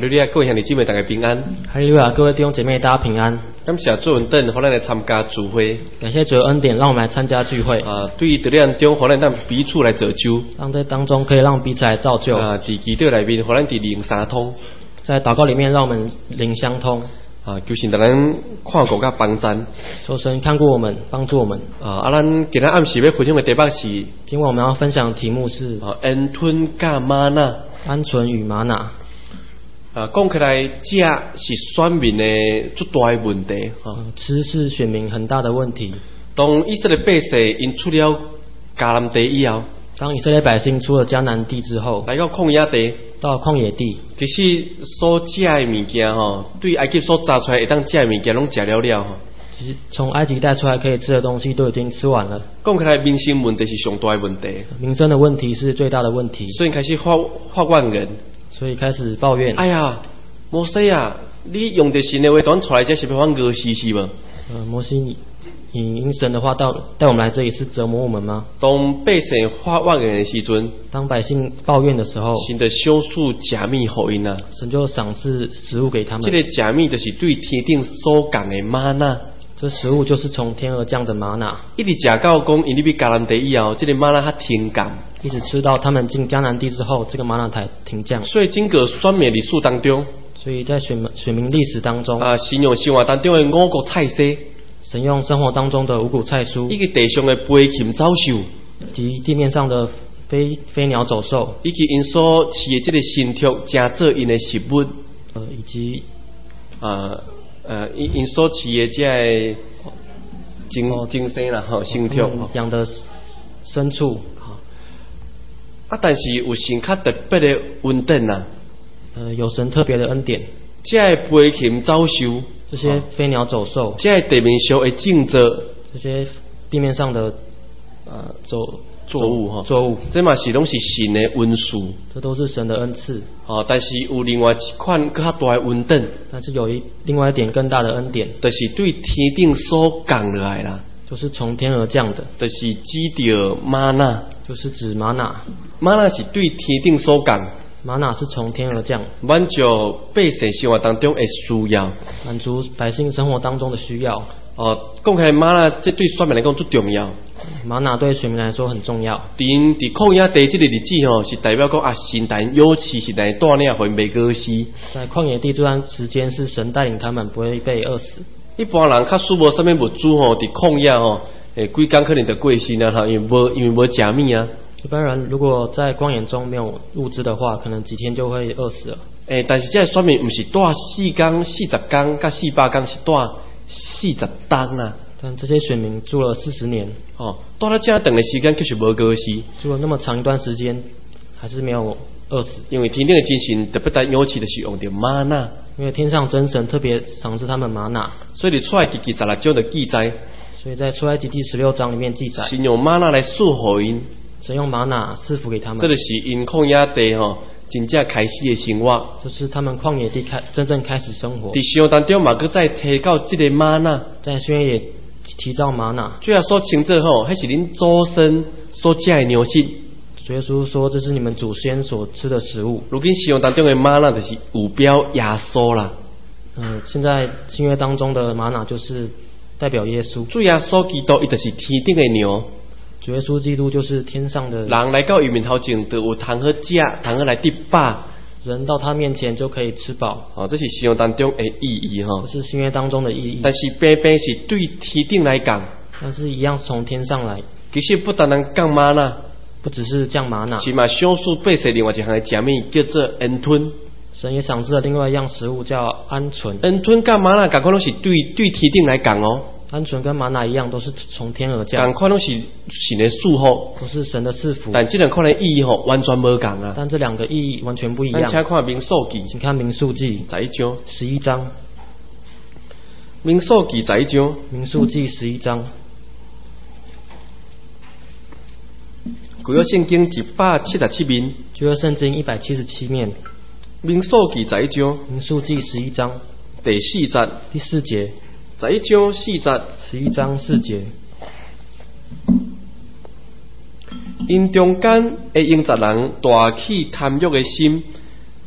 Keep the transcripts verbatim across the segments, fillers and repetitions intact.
哈利路亚，各位兄弟姊妹，大家平安。 哈利路亚，各位弟兄姐妹，大家平安。 感谢主恩典，让咱来参加聚会。 感谢主的恩典，让我们来参加聚会。 啊，对于在咱中，让咱彼此来造就。 让在当中可以让彼此来造就。 啊，在基督里面，让咱在灵相通。 在祷告里面，让我们灵相通。 啊，求神让咱看顾甲帮助。 求神看顾我们，帮助我们。 啊，啊，咱今日暗时要分享的题目是。 今晚我们要分享的题目是。 啊，恩吞甲玛纳。鹌鹑与玛纳。 啊，讲起来，这是选民的最大的问题。哈、 呃，吃是选民很大的问题。 当以色列百姓因出了迦南地以后， 当以色列百姓出了迦南地之后， 来到旷野地， 到旷野地， 其实所食的物件吼，对埃及所炸出来会当食的物件，拢食了了吼。 其实从埃及带出来可以吃的东西都已经吃完了。 讲起来，民生问题是上大的问题。 民生的问题是最大的问题。 所以开始发发怨言。 所以开始抱怨。 哎呀，摩西啊，你用着神的话，当出来这是要反恶死是无？ 呃，摩西，你你因神的话到带我们来这里是折磨我们吗？ 当百姓发怨言的时阵， 当百姓抱怨的时候， 神的小数假密给因啊， 神就赏赐食物给他们。 这个假密就是对天顶所降的玛纳。 这食物就是从天而降的玛纳， 一直食到讲，因入去迦南地以后，这个玛纳它停降， 一直吃到他们进迦南地之后，这个玛纳才停降。 所以经过选民历史当中， 所以在选选民历史当中， 啊，神用生活当中的五谷菜色， 神用生活当中的五谷菜蔬， 以及地上的飞禽走兽， 以及地面上的飞飞鸟走兽， 以及因所饲的这个牲畜，加做因的食物， 呃，以及啊。呃，因因所饲的这个精精生啦，吼，牲畜养的牲畜， 啊，但是有神较特别的恩典呐， 呃，有神特别的恩典， 这个飞禽走兽， 这些飞鸟走兽， 这个地面上的种植， 这些地面上的呃走。 作物哈， 作物， 这嘛是拢是神的恩赐， 这都是神的恩赐。 哦，但是有另外一款更较大的恩典， 但是有一另外一点更大的恩典， 就是对天顶所降落来啦， 就是从天而降的， 就是指着玛纳， 就是指玛纳， 玛纳是对天顶所降， 玛纳是从天而降， 满足百姓生活当中的需要， 满足百姓生活当中的需要。 哦，讲起来玛纳这对选民来讲最重要。 玛纳对选民来说很重要。 因伫旷野地这个日子吼，是代表讲啊，神带尤其是来带领互因袂饿死。 在旷野地这段时间，是神带领他们不会被饿死。 一般人较需无啥物物资吼，伫旷野吼，诶，几工可能就过身啊，因为无因为无食物啊。 一般人如果在旷野中没有物资的话，可能几天就会饿死了。 诶，但是这说明不是带四工、四十工、甲四百工，是带四十冬啊。 但这些选民住了四十年， 哦，到了这等的时间就是无饿死， 住了那么长一段时间，还是没有饿死。 因为天顶的真神特别带尤其的是用到玛纳， 因为天上真神特别赏赐他们玛纳， 所以你出来记记十六章的记载， 所以在出埃及第十六章里面记载， 神用玛纳来赐福因， 神用玛纳赐福给他们， 这就是因旷野地吼。真正开始的生活， 就是他们旷野地开真正开始生活。 在生活当中嘛，佮再提到这个玛纳， 在宣言也提到玛纳。 最后所称作吼，迄是恁祖先所食的牛食。 主耶稣说，这是你们祖先所吃的食物。 如今生活当中的玛纳就是有标耶稣啦。 嗯、呃，现在新约当中的玛纳就是代表耶稣。 主耶稣基督，伊就是天顶的牛。 主耶稣基督就是天上的人来到伊面头前，就有通好食，通好来得饱。 人到他面前就可以吃饱。 哦，这是信仰当中的意义哈。 这是新约当中的意义。 但是偏偏是对天顶来讲， 但是一样是从天上来。 其实不单单降玛纳， 不只是降玛纳， 是嘛享受百姓另外一项的食物叫做恩吞。 神也赏赐了另外一样食物叫鹌鹑。 恩吞跟玛纳赶快拢是对对天顶来讲哦。 鹌鹑跟玛纳一样，都是从天而降。 赶快拢是神的祝福， 都是神的赐福。 但这两块的意义吼，完全无同啊。 但这两个意义完全不一样。 请看民数记， 请看民数记十一章， 十一章。 民数记十一章， 民数记十一章。 旧约圣经一百七十七面， 旧约圣经一百七十七面。 民数记十一章， 民数记十一章第四节， 第四节。 十一章四节， 十一章四节。 因中间会用十人大起贪欲的心，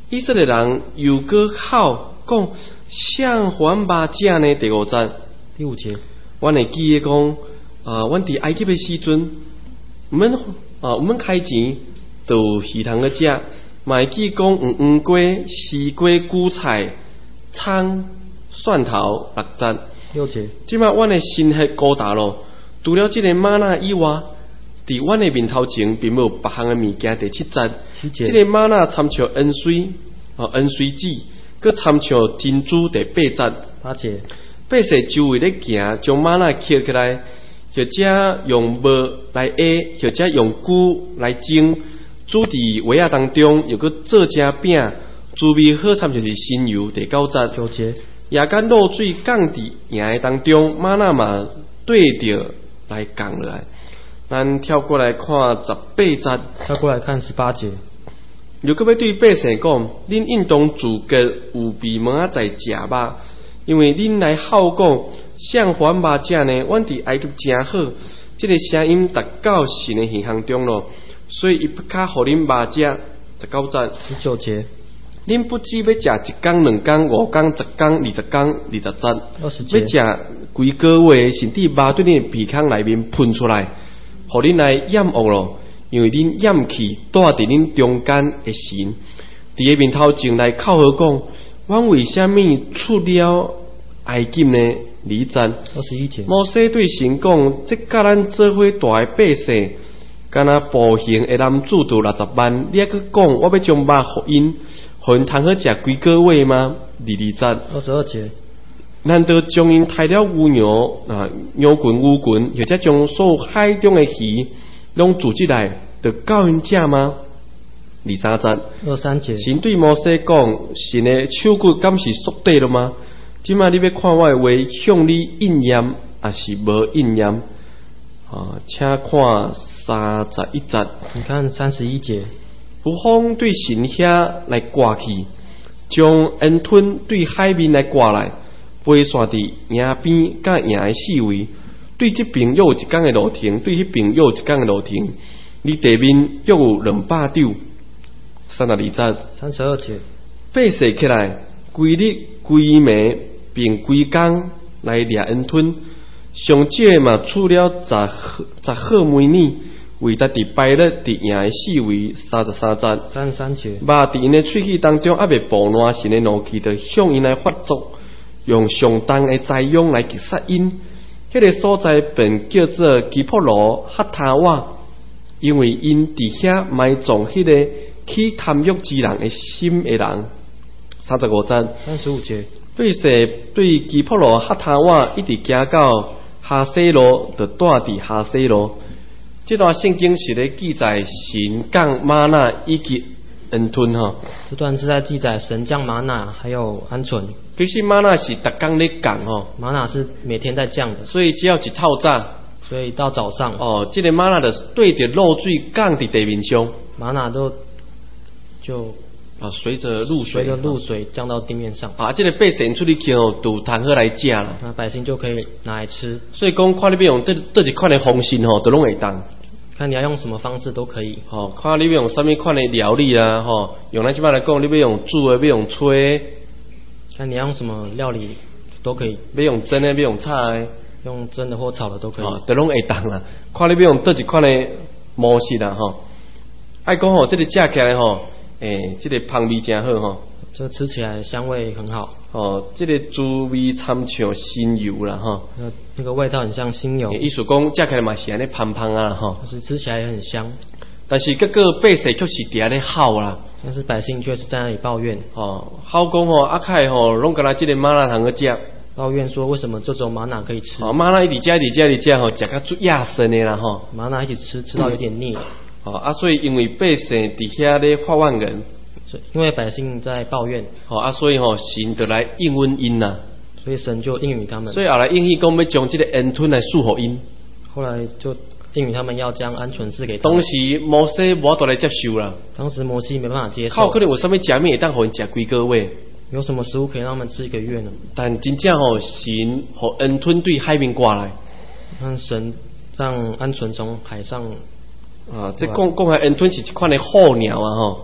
以色列人又搁考讲向还巴者呢？第五节， 第五节， 阮会记得讲，啊，阮伫埃及的时阵，毋免啊，毋免开钱，就鱼通个食。嘛会记讲黄黄瓜、西瓜、韭菜、葱、蒜头六节。 六节， 即摆阮的心血高达咯，除了即个玛纳以外，伫阮的面头前并无别项的物件。第七节， 七节， 即个玛纳参像恩水，哦恩水子，佮参像珍珠。第八节， 八节， 百姓周围咧行，将玛纳撿起来，或者用麦来压，或者用菇来蒸，煮伫锅仔当中，又佮做成饼，滋味好参像是新油。第九节， 九节， 夜间露水降伫营的当中，玛纳嘛对着来降落来。咱跳过来看十八节， 跳过来看十八节。 又搁要对百姓讲：恁应当自觉有闭门仔在食肉，因为恁来好讲向还肉者呢，阮伫埃及真好。即、这个声音达到神的形象中咯，所以伊不较互恁肉食。十九节， 十九节， 恁不只要食一天、两天、五天、十天、二十天、二十节， 二十节， 要食规个月，甚至肉对恁的鼻孔内面喷出来，互恁来厌恶咯。因为恁厌气住伫恁中间的神，伫个面头前来靠好讲，阮为虾米出了埃及呢？二节， 二十一节， 摩西对神讲：即甲咱做伙大的百姓，敢若步行的男子就六十万，你还佫讲我要将肉互因，互因通好食几个月吗？二二节， 二十二节， 难道将因杀了牛牛啊，牛群乌群，或者将所有海中的鱼拢组织来，就教因食吗？二三节， 二三节， 神对摩西讲：神的手骨敢是缩短了吗？即摆你要看我的话，向你应验，还是无应验？啊，请看三十一节。 你看三十一节， 有风对神遐来刮去，将恩吞对海面来刮来，飞散伫营边甲营的四围。对这边又有一天的路程，对迄边又有一天的路程。你地面又有两百丈。三十二节， 三十二节， 百姓起来，规日规暝并规工来掠恩吞。上少嘛出了十十好每年，为达伫拜勒伫营的四围。三十三节， 三十三节， 肉伫因的喙齿当中，还未暴乱，神的怒气就向因来发作，用上重的灾殃来击杀因。迄、那个所在便叫做基普罗哈塔瓦，因为因伫遐埋葬迄个起贪欲之人的心的人。三十五节， 三十五节， 对势对基普罗哈塔瓦一直行到哈西罗，就住伫哈西罗。这段圣经是咧记载神降玛纳以及恩吞哈。 这段是在记载神降玛纳还有鹌鹑。 其实玛纳是逐工咧降吼， 玛纳是每天在降的， 所以只要一透早， 所以到早上哦，这个玛纳就对着露水降伫地面上， 玛纳都就啊随着露水， 随着露水降到地面上啊，这个百姓出去去哦，就通好来食啦。 那百姓就可以拿来吃。 所以讲，看你要用这这一款的方式吼，都拢会当。 看你要用什么方式都可以。 吼、哦，看你要用什么款的料理啊，吼、哦，用咱即摆来讲，你要用煮的，要用吹的。 看你要用什么料理都可以， 要用蒸的，要用炒的， 用蒸的或炒的都可以。 哦，都拢会当啦。看你要用倒一款的模式啦，吼、哦。爱讲吼，这个食起来吼，诶、欸，这个香味真好吼。 这吃起来香味很好。 哦，这个滋味参像新油啦，吼。 那那个味道很像新油。 意思讲食起来嘛是安尼香香啊，吼。 就是吃起来也很香。 但是各个百姓却是伫安尼吼啦。 但是百姓却是在那里抱怨。 哦，好讲吼，阿凯吼，拢敢若这个玛纳通去食。 抱怨说为什么这种玛纳可以吃？ 哦，玛纳一直食一直食一直食吼，食到最亚生的啦吼。 玛纳一直吃，吃到有点腻了。 哦啊，所以因为百姓伫遐咧发怨言， 因为百姓在抱怨， 哦啊，所以吼、哦、神就来应允因啦。 所以神就应允他们。 所以后来应许讲要将这个恩吞来赐予因。 后来就应允他们要将鹌鹑赐给他们。当时摩西无法度来接受啦。 当时摩西没办法接受。 靠，可能有啥物食物会当互因食几个月？ 有什么食物可以让他们吃一个月呢？ 但真正吼、哦、神互恩吞对海面刮来。 让神让鹌鹑从海上。 啊，这讲讲来，恩吞是一款的候鸟啊，吼。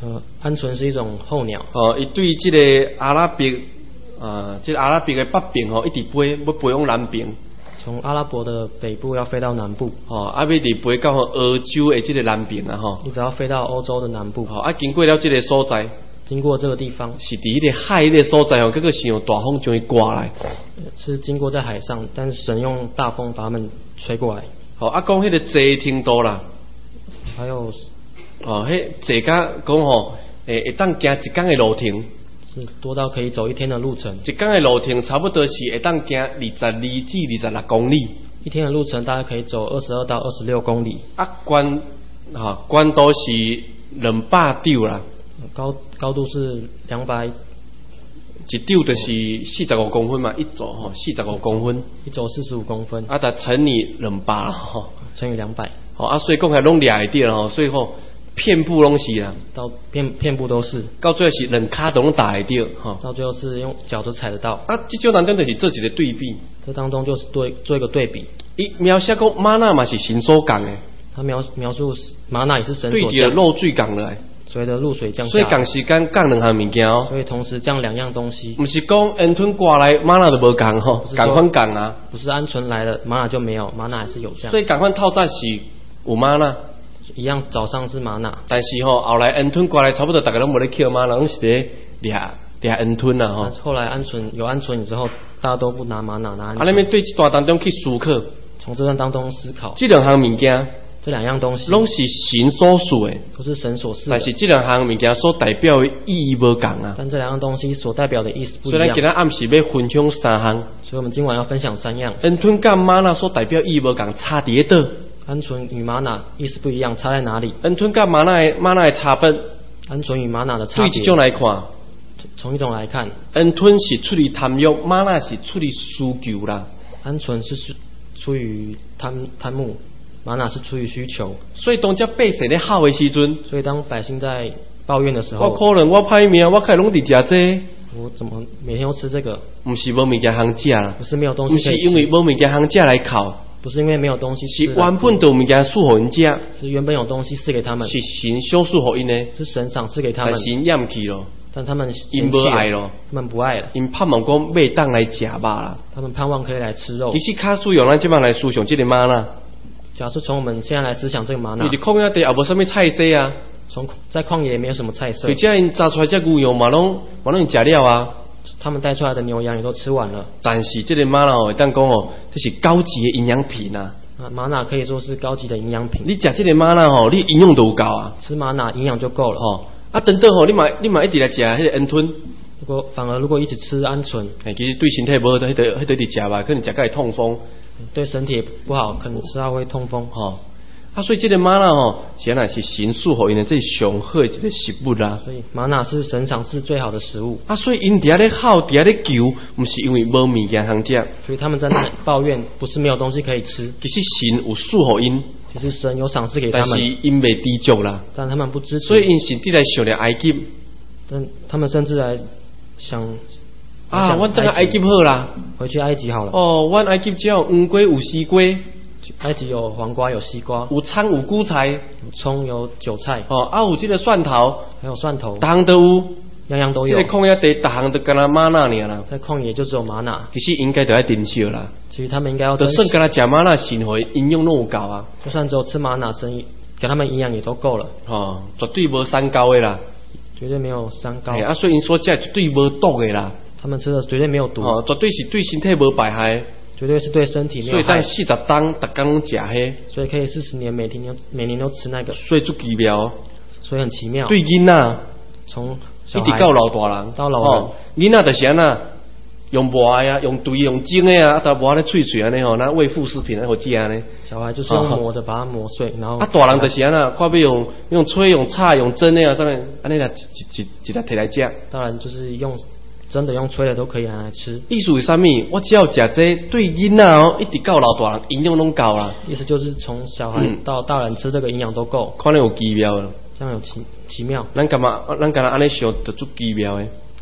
呃，鹌鹑是一种候鸟。 哦，伊对这个阿拉伯，啊，这个阿拉伯的北边吼，一直飞，要飞往南边。 从阿拉伯的北部要飞到南部， 哦，啊，要伫飞到欧洲的这个南边啊，吼。 你只要飞到欧洲的南部， 哦，啊，经过了这个所在， 经过这个地方， 是伫迄个海迄个所在哦，结果是用大风将伊刮来。 是经过在海上，但是神用大风把它们吹过来。 哦，啊，讲迄个坐程度啦， 还有， 哦，迄坐甲讲吼，诶，会当行一天的路程。 是多到可以走一天的路程， 一天的路程差不多是会当行二十二至二十六公里。 一天的路程大概可以走二十二到二十六公里。 啊，关哈关都是两百丈啦， 高高度是两百， 一丈就是四十五公分嘛，一肘吼四十五公分， 一肘四十五公分， 啊，再乘以两百啦吼， 乘以两百， 吼啊，所以讲起来拢掠会着吼，所以吼。遍布拢是啦， 到遍遍布都是， 到最后是两骹都拢打会着，吼。 到最后是用脚都踩得到。 啊，这种当中就是做一个对比， 这当中就是对做一个对比。 伊描写讲玛纳嘛是神所降的， 他描描述玛纳也是神所降， 对着露水降来， 所谓的露水降下， 所以降时间降两项物件哦。 所以同时降两样东西， 不是讲鹌鹑刮来玛纳就无降吼，赶快降啊。 不是鹌鹑来了，玛纳就没有，玛纳还是有降。 所以赶快套在是有玛纳。 一样早上是玛纳， 但是吼、喔、后来鹌鹑过来，差不多大家拢无咧捡玛纳，拢是咧掠掠鹌鹑啦吼。 后来鹌鹑有鹌鹑之后，大家都不拿玛纳拿鹌鹑。 啊，那边对这段当中去思考， 从这段当中思考， 这两项物件， 这两样东西， 拢是神所赐的， 都是神所赐的。 但是这两项物件所代表的意义无同啊。 但这两样东西所代表的意思不一样。 所以咱今仔暗时要分享三项。 所以我们今晚要分享三样。 鹌鹑甲玛纳所代表意义无同，差伫咧倒？ 鹌鹑与玛纳意思不一样，差在哪里？ 鹌鹑甲玛纳的玛纳的差别， 鹌鹑与玛纳的差别。 对这种来看， 从一种来看， 鹌鹑是出于贪欲，玛纳是出于需求啦。 鹌鹑是出于贪贪慕，玛纳是出于需求。 所以当这百姓咧好的时阵， 所以当百姓在抱怨的时候， 我可能我歹命，我开拢伫食这。 我怎么每天都吃这个？ 不是无物件通食啦， 不是没有东西可以吃， 不是因为无物件通食来靠。 不是因为没有东西吃， 是原本就有物件赐予因食， 是原本有东西赐给他们， 是神小赐予因的， 是神赏赐给他们， 但神厌弃咯， 但他们因无爱咯， 他们不爱了， 因盼望讲要当来食肉啦， 他们盼望可以来吃肉。 其实较需要咱即摆来思想即个玛纳。 假设从我们现在来思想这个玛纳， 因为旷野地也无啥物菜色啊， 从在旷野也没有什么菜色， 而且因炸出来这牛羊嘛拢嘛拢食了啊。 他们带出来的牛羊也都吃完了， 但是这个玛纳哦，当讲哦，这是高级的营养品啊。 啊，玛纳可以说是高级的营养品。 你食这个玛纳吼，你营养都有够啊。 吃玛纳营养就够了。 哦，啊，等等吼，你嘛你嘛一直来食迄个鹌鹑。 如果反而如果一直吃鹌鹑， 哎，其实对身体无好，迄个迄个伫食吧，可能食甲会痛风。 对身体也不好，可能吃到会痛风。 哦。啊，所以这个玛纳吼，显然是神赐予因的最上好的一个食物啦。 所以玛纳是神赏赐最好的食物。 啊，所以因伫遐咧好，伫遐咧求，不是因为无物件通食。 所以他们在那抱怨，不是没有东西可以吃。 其实神有赐予因， 其实神有赏赐给他们， 但是因未知足啦。 但他们不知足， 所以因甚至来想着埃及。 但他们甚至来想啊，阮等下埃及好啦， 回去埃及好了。 哦，阮埃及只有黄瓜有西瓜。 埃及有黄瓜，有西瓜， 有葱，有韭菜， 有葱，有韭菜， 哦，啊有这个蒜头， 还有蒜头， 逐项都有， 样样都有。 这个旷野地，逐项都干那玛纳尔啦。 在旷野就只有玛纳。 其实应该就要珍惜啦。 其实他们应该要就算干那食玛纳，神会营养拢有够啊。 就算只有吃玛纳，神给他们营养也都够了。 哦，绝对无三高的啦， 绝对没有三高。 啊，所以因所食绝对无毒的啦。 他们吃的绝对没有毒。 哦，绝对是对身体无败害。 绝对是对身体没有害。 所以当四十当，逐天拢食迄。 所以可以四十年，每天都每年都吃那个。 所以足奇妙。 所以很奇妙。 对囡仔， 从一直到老大人， 到老人， 囡仔就是安那用磨的啊，用对用蒸的啊，啊，都磨咧脆脆安尼吼，那喂副食品安好食安尼。 小孩就是用磨的把它磨碎，然后。 啊，大人就是安那，看要用用吹、用炒、用蒸的啊，上面安尼来一一一来摕来食。 当然就是用。真的用吹的都可以拿来吃。 意思是啥物？我只要食这对囡仔哦，一直到老大人营养拢够啦。 意思就是从小孩到大人吃这个营养都够。 看能有奇妙了。 这样有奇奇妙。 咱干嘛？咱干嘛安尼想就足奇妙的。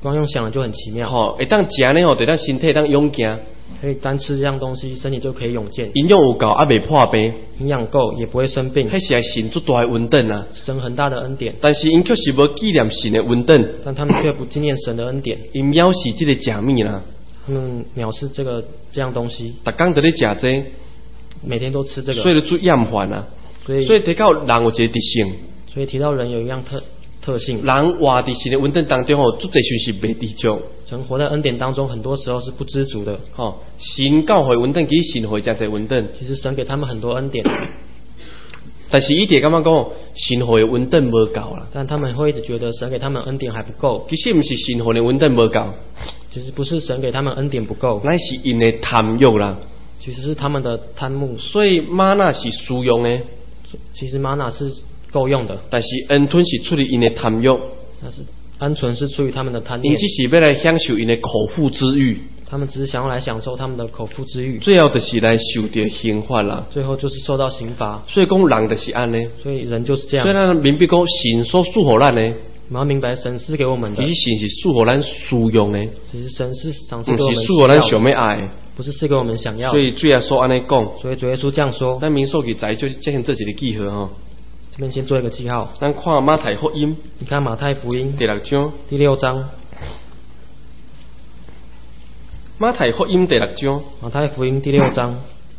光用想了就很奇妙。 吼，会当食呢吼，对咱身体当勇健， 可以单吃这样东西，身体就可以勇健。 营养有够，也未破病， 营养够也不会生病， 迄是系神足大的恩典啊。 神很大的恩典。 但是因却是无纪念神的恩典， 但他们却不纪念神的恩典， 因藐视这个食物啦， 他们藐视这个这样东西， 逐工都咧食这， 每天都吃这个， 所以就做厌烦啊。 所以所以提到人有一个特性， 所以提到人有一样特特性， 人活伫神的恩典当中吼，足侪时是未知足。 人活在恩典当中，很多时候是不知足的。 吼，神教会恩典，其实神会真侪恩典， 其实神给他们很多恩典， 但是伊直感觉讲神会的恩典无够啦。 但他们会一直觉得神给他们恩典还不够。 其实毋是神会的恩典无够， 其实不是神给他们恩典不够， 乃是因的贪欲啦。 其实是他们的贪慕。 所以玛纳是需用的， 其实玛纳是够用的， 但是恩吞是出于因的贪欲， 但是鹌鹑是出于他们的贪念， 因只是要来享受因的口腹之欲。 他们只是想要来享受他们的口腹之欲， 最后就是来受到刑罚啦。 最后就是受到刑罚。 所以讲人就是安尼， 所以人就是这样。 所以咱明白讲神所赐予咱的， 我们要明白神是给我们的， 其实神是赐予咱需用的， 其实神是赏赐不给我们是赐予咱想要爱的。 不是赐给我们想要的。 所以主耶稣安尼讲， 所以主耶稣这样说。 咱民数记载就是这样做一个记号吼。 这边先做一个记号。 咱看马太福音， 你看马太福音第六章， 第六章。 马太福音第六章， 马太福音第六章。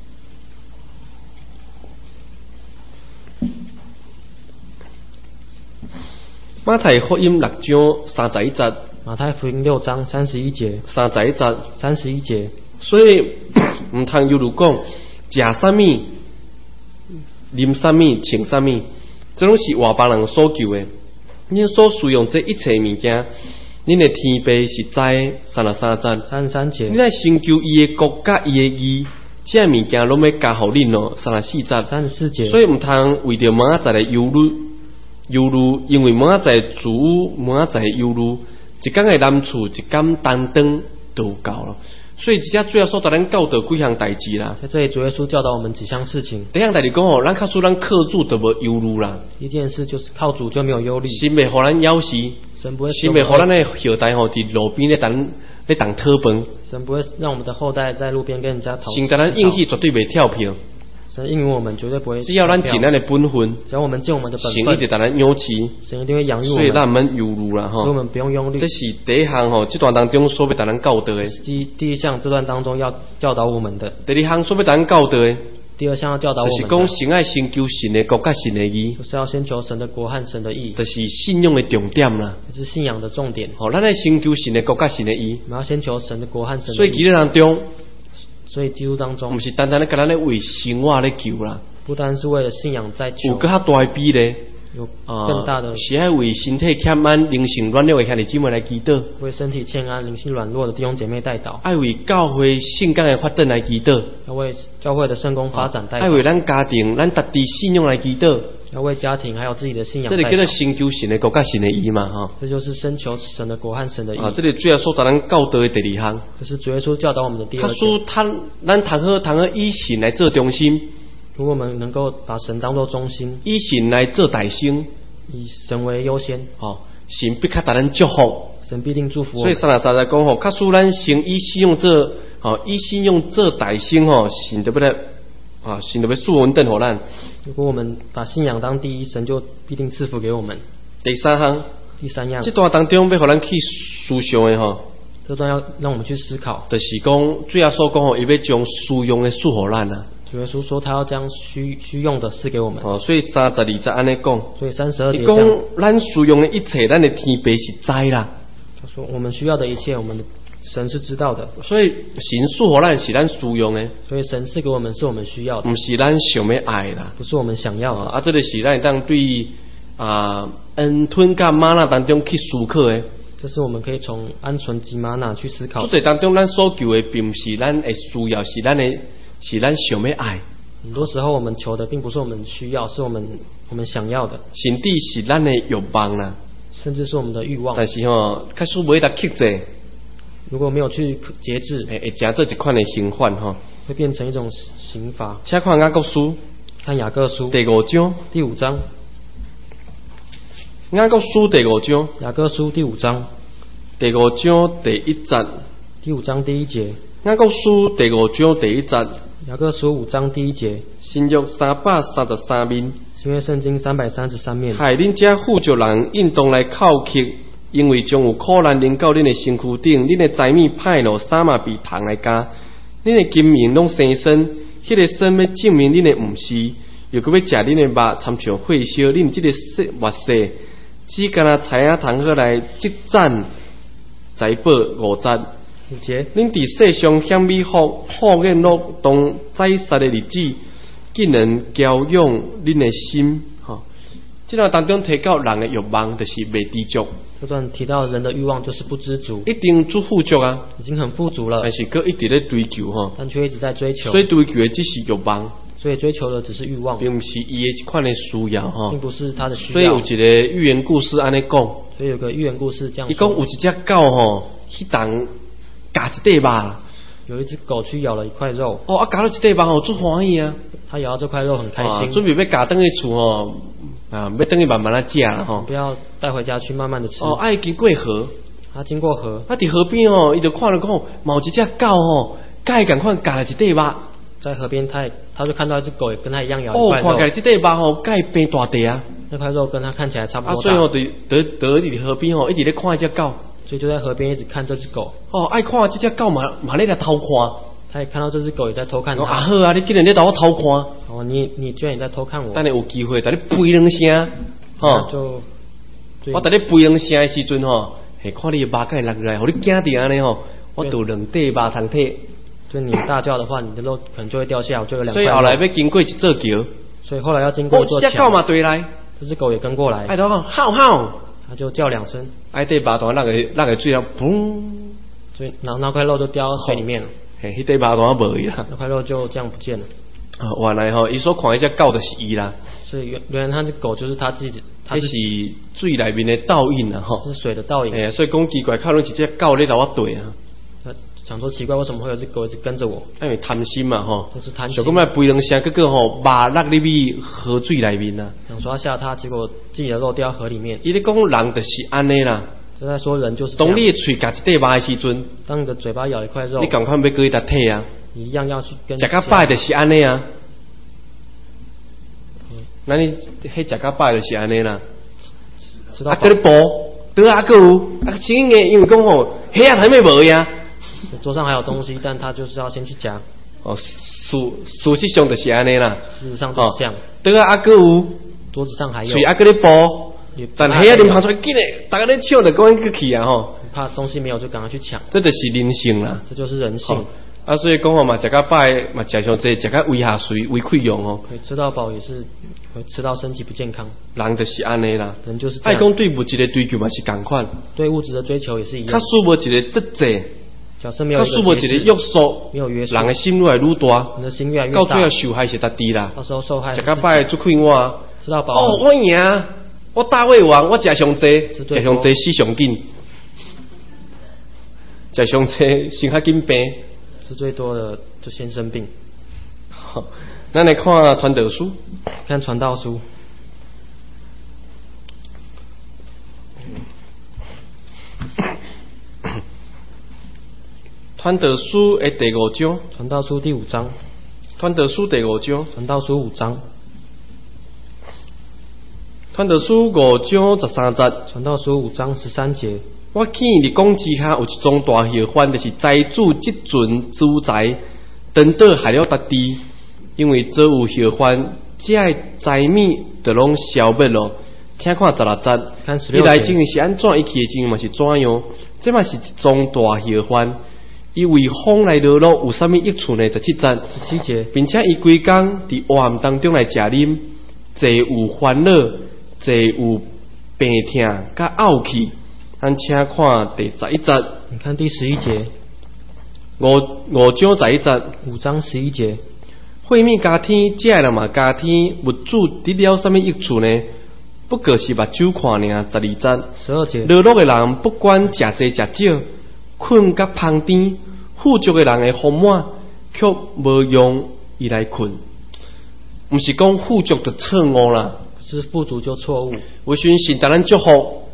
马太福音六章三十一节。 马太福音六章三十一节。 三十一节。 三十一节。 所以唔通犹如讲食啥物、啉啥物、穿啥物，这拢是外邦人所求的。恁所使用这一切物件，恁的天父是知三十三节。 三十三节。 恁来寻求伊的国甲伊的义，这物件拢要加互恁咯。三十四节。 三十四节。 所以唔通为着明仔载的忧虑，忧虑，因为明仔载主明仔载的忧虑，一天的难处，一天担当就有够了。所以，这主要说，咱教导几项代志啦。 在这里，主耶稣教导我们几项事情。 第一项代志讲哦，咱靠主咱靠主就无忧虑啦。 一件事就是靠主就没有忧虑。 神袂互咱枵死， 神不会。 神袂互咱的后代吼伫路边咧等咧等讨饭。 神不会让我们的后代在路边跟人家讨。 神在咱应许绝对袂跳票。 神应允我们绝对不会。 只要咱尽咱的本分， 只要我们尽我们的本分， 神一直在咱养持， 神一定会养育我们。 所以咱们忧虑啦，吼。 所以我们不用忧虑。 这是第一项吼，这段当中所要咱教导的。 第第一项这段当中要教导我们的。 第二项所要咱教导的。 第二项要教导我们的。 就是讲，先爱先求神的国甲神的义。 就是要先求神的国和神的义。 就是信仰的重点啦。 这是信仰的重点。 好，咱来先求神的国甲神的义。 我们要先求神的国和神的义。 所以基督当中， 所以基督当中， 不是单单咧，跟咱咧为生活咧求啦。 不单是为了信仰在求， 有更较大比咧， 有更大的、呃、 是爱为身体欠安、灵性软弱的兄弟姊妹来祈祷， 为身体欠安、灵性软弱的弟兄姐妹代祷， 爱为教会圣工的发展来祈祷， 要为教会的圣工发展代祷， 爱为咱家庭、咱特地信仰来祈祷， 要为家庭还有自己的信仰代祷。 这里叫做先求神的国甲神的义嘛，哈， 这就是先求神的国和神的义。 啊，这里主要说咱教导的第二项， 这是主耶稣教导我们的第二项。 他说他咱谈好谈好以神来做中心。 如果我们能够把神当作中心， 以神来做大先， 以神为优先， 哦，神必较达咱祝福， 神必定祝福我们。 所以三十三在讲吼，较使咱先以信用做，哦，以信用做大先吼，神就不得啊，神就要赐恩等互咱。 如果我们把信仰当第一，神就必定赐福给我们。 第三项， 第三样， 这段当中要互咱去思想的吼， 这段要让我们去思考， 就是讲最后所讲吼，伊要将使用的赐互咱啊。 主耶稣说他要将需需用的赐给我们。 哦，所以三十二节安尼讲， 所以三十二节讲咱使用的一切，咱的天父是知啦。 他说我们需要的一切，我们的神是知道的。 所以神赐予咱是咱使用的， 所以神赐给我们是我们需要的， 不是咱想要爱啦， 不是我们想要的。 啊，这个是咱当对啊恩吞甲玛纳当中去思考的。 这是我们可以从鹌鹑及玛纳去思考。 这当中咱所求的，并不是咱的需要，是咱的。是咱想要爱， 很多时候我们求的并不是我们需要，是我们我们想要的， 甚至是咱的欲望啦， 甚至是我们的欲望。 但是吼，确实没得克制， 如果没有去节制， 会会成做一款的刑罚吼， 会变成一种刑罚。 请看雅各书， 看雅各书第五章， 第五章， 雅各书第五章， 雅各书第五章。 第五章第一节， 第五章第一节， 雅各书第五章第一节， 雅各书五章第一节， 新约三百三十三面， 新约圣经三百三十三面， 害恁这富足人应当来靠乞，因为将有苦难临到恁的身躯顶，恁的财米歹落，衫嘛被虫来加，恁的金银拢生身，迄、那个身要证明恁的毋是，又搁要食恁的肉，参像火烧，恁即个色活色，只干那菜啊通好来积攒财宝五节。 五节， 恁伫世上享美福、好宴乐、当宰杀的日子，竟能教养恁的心。吼、哦，即段当中提到人的欲望，就是未知足。 这段提到人的欲望就是不知足， 一定足富足啊， 已经很富足了， 但是佫一直咧追求吼， 但却一直在追求， 所以追求的只是欲望， 所以追求的只是欲望， 并不是伊的一款的需要吼， 并不是他的需要。 所以有一个寓言故事安尼讲， 所以有个寓言故事这样说， 伊讲有一只狗吼，迄当夹一块肉， 有一只狗去咬了一块肉， 哦，啊夹了一块肉吼，足欢喜啊， 它咬到这块肉很开心， 啊、准备要夹倒去厝吼，啊，要等去慢慢啊食啦吼， 不要带回家去慢慢的吃。 哦，爱经过河， 它经过河， 啊，伫河边哦，伊就看到讲，某一只狗吼，甲共款夹了一块肉。 在河边，他也他就看到一只狗也跟他一样咬一哦， 块肉。 看起来这块肉吼，甲伊变大地啊。 那块肉跟他看起来差不多大。 啊，所以吼，得得得伫河边吼，一直咧看一只狗。 所以就在河边一直看这只狗。 哦，爱看这只狗嘛，嘛咧来偷看。 他也看到这只狗也在偷看他。 啊好啊，你竟然咧逗我偷看。 哦，你你居然也在偷看我。 等你有机会，等你背两声，吼。 就。 我等你背两声的时阵吼，嘿，看你肉甲会落来，互你惊着安尼吼，我就两块肉通摕。 就你大叫的话，你的肉可能就会掉下来，就有两块。 所以后来要经过一座桥， 所以后来要经过一座桥。 哦，这只狗嘛对来， 这只狗也跟过来。 哎，都讲吼吼， 它就叫两声。 哎，对吧？当那个那个水啊，砰， 所以然后那块肉就掉到水里面了。 嘿，迄对吧？当无伊啦， 那块肉就这样不见了。 啊，原来吼，伊所看一只狗就是伊啦。 所以原原来那只狗就是他自己， 它是水里面的倒影啊，吼， 是水的倒影。 哎，所以讲奇怪，看到一只狗咧，甲我对啊。 想说奇怪，为什么会有只狗一直跟着我？ 因为贪心嘛，吼， 就是贪心。 想讲要背两声，结果吼，肉落入去河水里面啊。 想说要吓他，结果自己的肉掉河里面。 伊咧讲人就是安尼啦。 就在说人就是。 当你的嘴夹一块肉的时阵， 当你的嘴巴咬一块肉， 你赶快要割一搭体啊。 你一样要去跟。 食甲饱就是安尼啊。那你迄食甲饱就是安尼啦。啊，搁咧补，倒啊搁有，啊，前个因为讲吼，迄啊还没无呀。 桌上还有东西，但他就是要先去夹。 哦，事事实上就是安尼啦。 事实上就是这样。 倒啊搁有， 桌子上还有。 水啊搁咧补，但迄啊恁拍出来，紧嘞，大家咧抢着赶紧去啊吼。 怕东西没有就赶快去抢。 这就是人性啦。 这就是人性。 啊，所以讲吼嘛，食甲饱嘛，食上济，食甲胃下垂、胃溃疡哦。 吃到饱也是会吃到身体不健康。 人就是安尼啦， 人就是这样。 爱讲对物质的追求嘛是共款， 对物质的追求也是一样。 他输无一个节制， 假设没有一个节制， 他输无一个约束， 没有约束， 人的心越来越大， 你的心越来越大， 到最后受害是家己啦。 到时候受害。 食甲饱做快活， 吃到饱。 哦，我赢，我大胃王，我食上济，食上济死上紧，食上济先较紧病。 吃最多的就先生病。 好，咱来看传道书， 看传道书。 传道书的第五章。 传道书第五章。 传道书第五章。 传道书五章。 传道书五章十三节。 传道书五章十三节。 我见你讲之下有一种大祸患，就是财主积存资财，等到害了大地，因为这有祸患，这财米就拢消灭了。请看十六节，伊来经是安怎，伊去的经嘛是怎样？这嘛是一种大祸患，伊为风来落落，有啥物益处呢？十七节， 十七节， 并且伊规工伫黑暗当中来食啉，侪有烦恼，侪有病痛甲怄气。咱请看第十一节。 你看第十一节。 五五章十一节。 五章十一节。 会面加天，这人嘛加天，物主得了什么益处呢？不过是目睭看尔。十二节。 十二节。 落落的人不管食多食少，困甲芳甜；富足的人会丰满，却无用伊来困。毋是讲富足就错误啦， 是富足就错误。 有时神当咱祝福。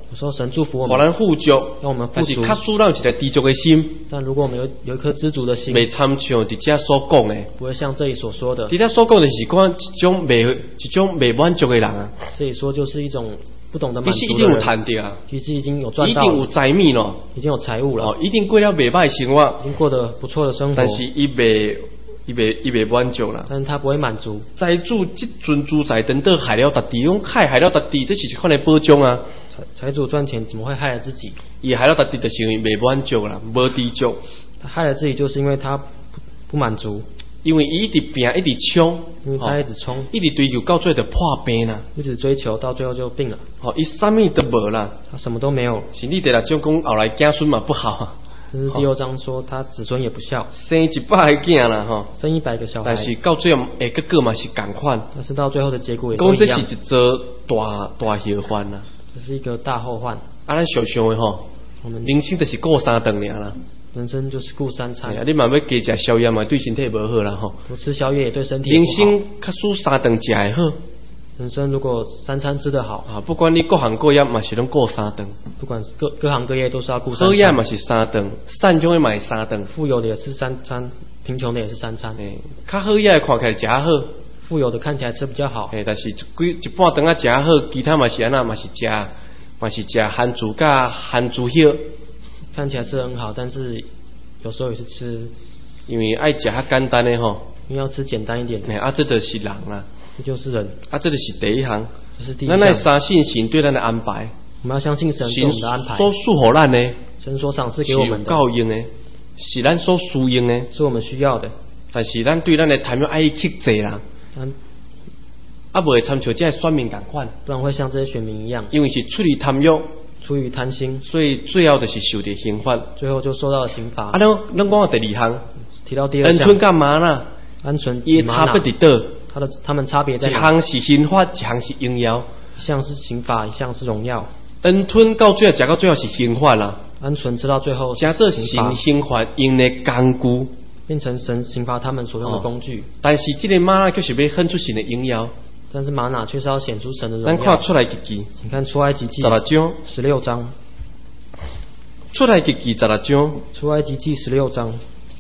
有时候神祝福我互们， 咱富足， 让我们富但是足。 较使咱有一个知足的心， 但如果我们有有一颗知足的心， 袂参像伫遮所讲的。 不会像这里所说的， 伫遮所讲就是讲一种袂一种袂满足的人啊， 这里说就是一种不懂得满其实一定有足的人， 赚着啊， 其实已经有赚到一定有了， 财米咯， 已经有财物了， 哦，一定过了袂歹的生活， 已经过得不错的生活， 但是伊袂伊袂伊袂满足啦。 但是他不会满足。 财主即阵资财等到害了达地，用害害了达地，这是一款的保障啊。 财财主赚钱怎么会害了自己？ 伊害了达地，就是因为袂满足啦，无知足， 他害了自己，就是因为他不不满足， 因为伊一直拼，一直冲， 因为他一直冲， 一直追求，到最后就破病啦。 一直追求，到最后就病了。 哦，伊啥物都无啦， 他什么都没有。 是你哋来讲讲后来子孙嘛不好啊， 这是第六章说他子孙也不孝， 生一百个囝啦吼， 生一百个小孩， 但是到最后下个个嘛是共款， 但是到最后的结果也都讲这是一样。 一则大大后患啦。 这是一个大后患。 啊，咱想想的吼， 我们人生就是过三顿尔啦。 人生就是顾三餐， 啊，你慢慢加食宵夜嘛，对身体无好啦吼。 多吃宵夜也对身体也人不好。 生较输三顿食会好人生如果三餐吃得好， 啊，不管你各行各业嘛是拢过三顿， 不管各各行各业都是要顾三餐。 好业嘛是三顿，善终的嘛是三顿。 富有的也是三餐，贫穷的也是三餐。 诶，较好业看起来食好， 富有的看起来吃比较好， 诶，但是一几一半顿啊食好，其他嘛是安那嘛是食嘛是食番薯甲番薯叶， 看起来吃得很好，但是有时候也是吃， 因为爱食较简单的吼， 因为要吃简单一点的。 诶，啊，这就是人啦， 这就是人， 啊，这就是第一项， 这是第一咱来项。 相信神对咱的安排， 我们要相信神对我们的安排， 所赐予咱的， 神所赏赐是有给我们的， 够用的，是咱所需用的， 是我们需要的。 但是咱对咱的贪欲爱去济啦。 但啊，无会参像这选民共款， 不然会像这些选民一样， 因为是出于贪欲， 出于贪心， 所以最后就是受到刑罚。 最后就受到了刑罚。 啊，咱咱讲到第二项， 提到第二项， 恩吞干嘛呢？ 鹌鹑伊差别伫倒？ 它的它们差别在一哪？ 项是刑罚，一项是荣耀。 一项是刑罚，一项是荣耀。 恩吞到最后食到最后是刑罚啦， 鹌鹑吃到最后假设刑罚行刑罚用的工具， 变成神刑罚他们所用的工具， 但是这个玛就是要显出神的荣耀。 但是玛瑙却是要显出神的荣耀。 咱看出来记记， 请看出埃及记十六章， 十六章， 出来记记十六章。 出埃及记十六章。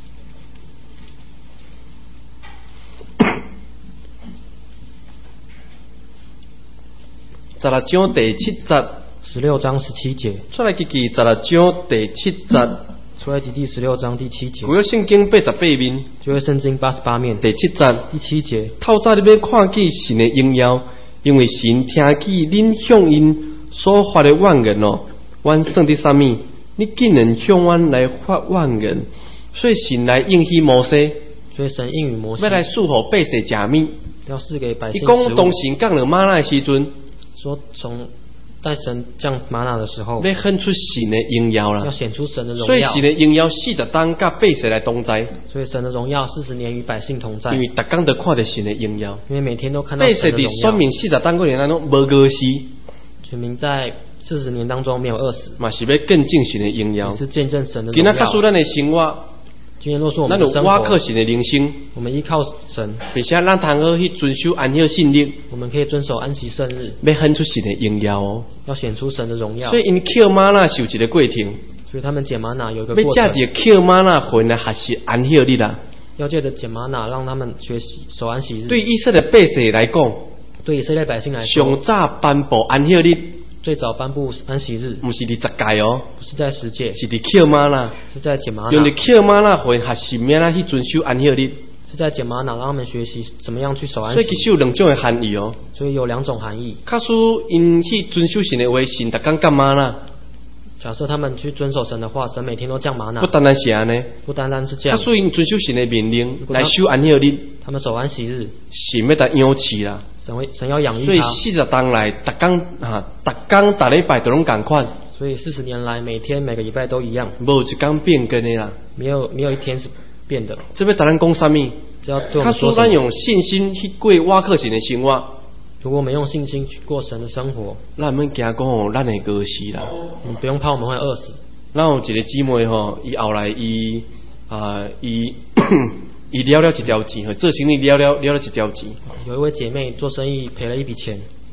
十六章第七节， 十六章十七节， 出来记记十六章第七节， 出埃及记十六章第七节， 古约圣经八十八面， 旧约圣经八十八面第七节， 第七节。 透早你要看见神的荣耀，因为神听见恁向因所发的怨言哦，阮算的啥物？你竟然向阮来发怨言，所以神来应许摩西， 所以神应允摩西要来赐予百姓食物。 要赐给百伊姓食物， 讲当神降了玛纳的时阵， 说从在神降玛瑙的时候， 要显出神的荣耀要啦。 显出神的荣耀所以神。的荣耀四十当甲百姓来同在， 所以神的荣耀四十年与百姓同在因，为逐工都看到神的荣耀。 因为每天都看到百姓神的荣耀。 伫选民四十当过年当中无饿死， 全民在四十年当中没有饿死， 嘛是要更进神的荣耀也。是见证神的今荣耀。 仔告诉咱的生活， 今天若说我咱有们的生活， 瓦克神的人生， 我们依靠神， 并且咱通好去遵守安息信律， 我们可以遵守安息圣日， 要显出神的荣耀哦。 要显出神的荣耀。 所以因捡玛纳是有一个过程， 所以他们捡玛瑙有一个要过程， 借着捡玛纳回来学习安息日啦。 要借着捡玛瑙让他们学习守安息日。 对以色列百姓来讲， 对以色列百姓来上说， 早颁布安息日， 最早颁布安息日不是伫十届哦， 不是在十诫， 是伫捡玛纳。 是在捡玛用瑙， 伫捡玛纳回学习免啊去遵守安息日， 是在捡玛瑙让他们学习怎么样去守安所以其息。 实有两种的含义哦。 所以有两种含义。 假使因去遵守神的话，神逐工干嘛啦？ 假设他们去遵守神的话，神每天都降玛瑙， 不单单是安尼， 不单单是这样， 假使因遵守神的命令如果他来守安息日， 他们守安息日， 神要得养饲啦。 神会神要养所以育他， 四十当来，逐工啊，逐工逐礼拜都拢共款， 所以四十年来每天每个礼拜都一样， 无一工变更的啦。 没有没有一天是变的。 这要甲咱讲啥物？ 只要对我假们说什么， 使咱用信心去过瓦克神的生活， 如果我们用信心去过神的生活， 咱毋免惊讲哦，咱会饿死啦。 我们不用怕我们会饿死。 咱有一个姊妹吼，伊后来伊啊伊伊了了一条钱，做生意了了了了一条钱， 有一位姐妹做生意赔了一笔钱，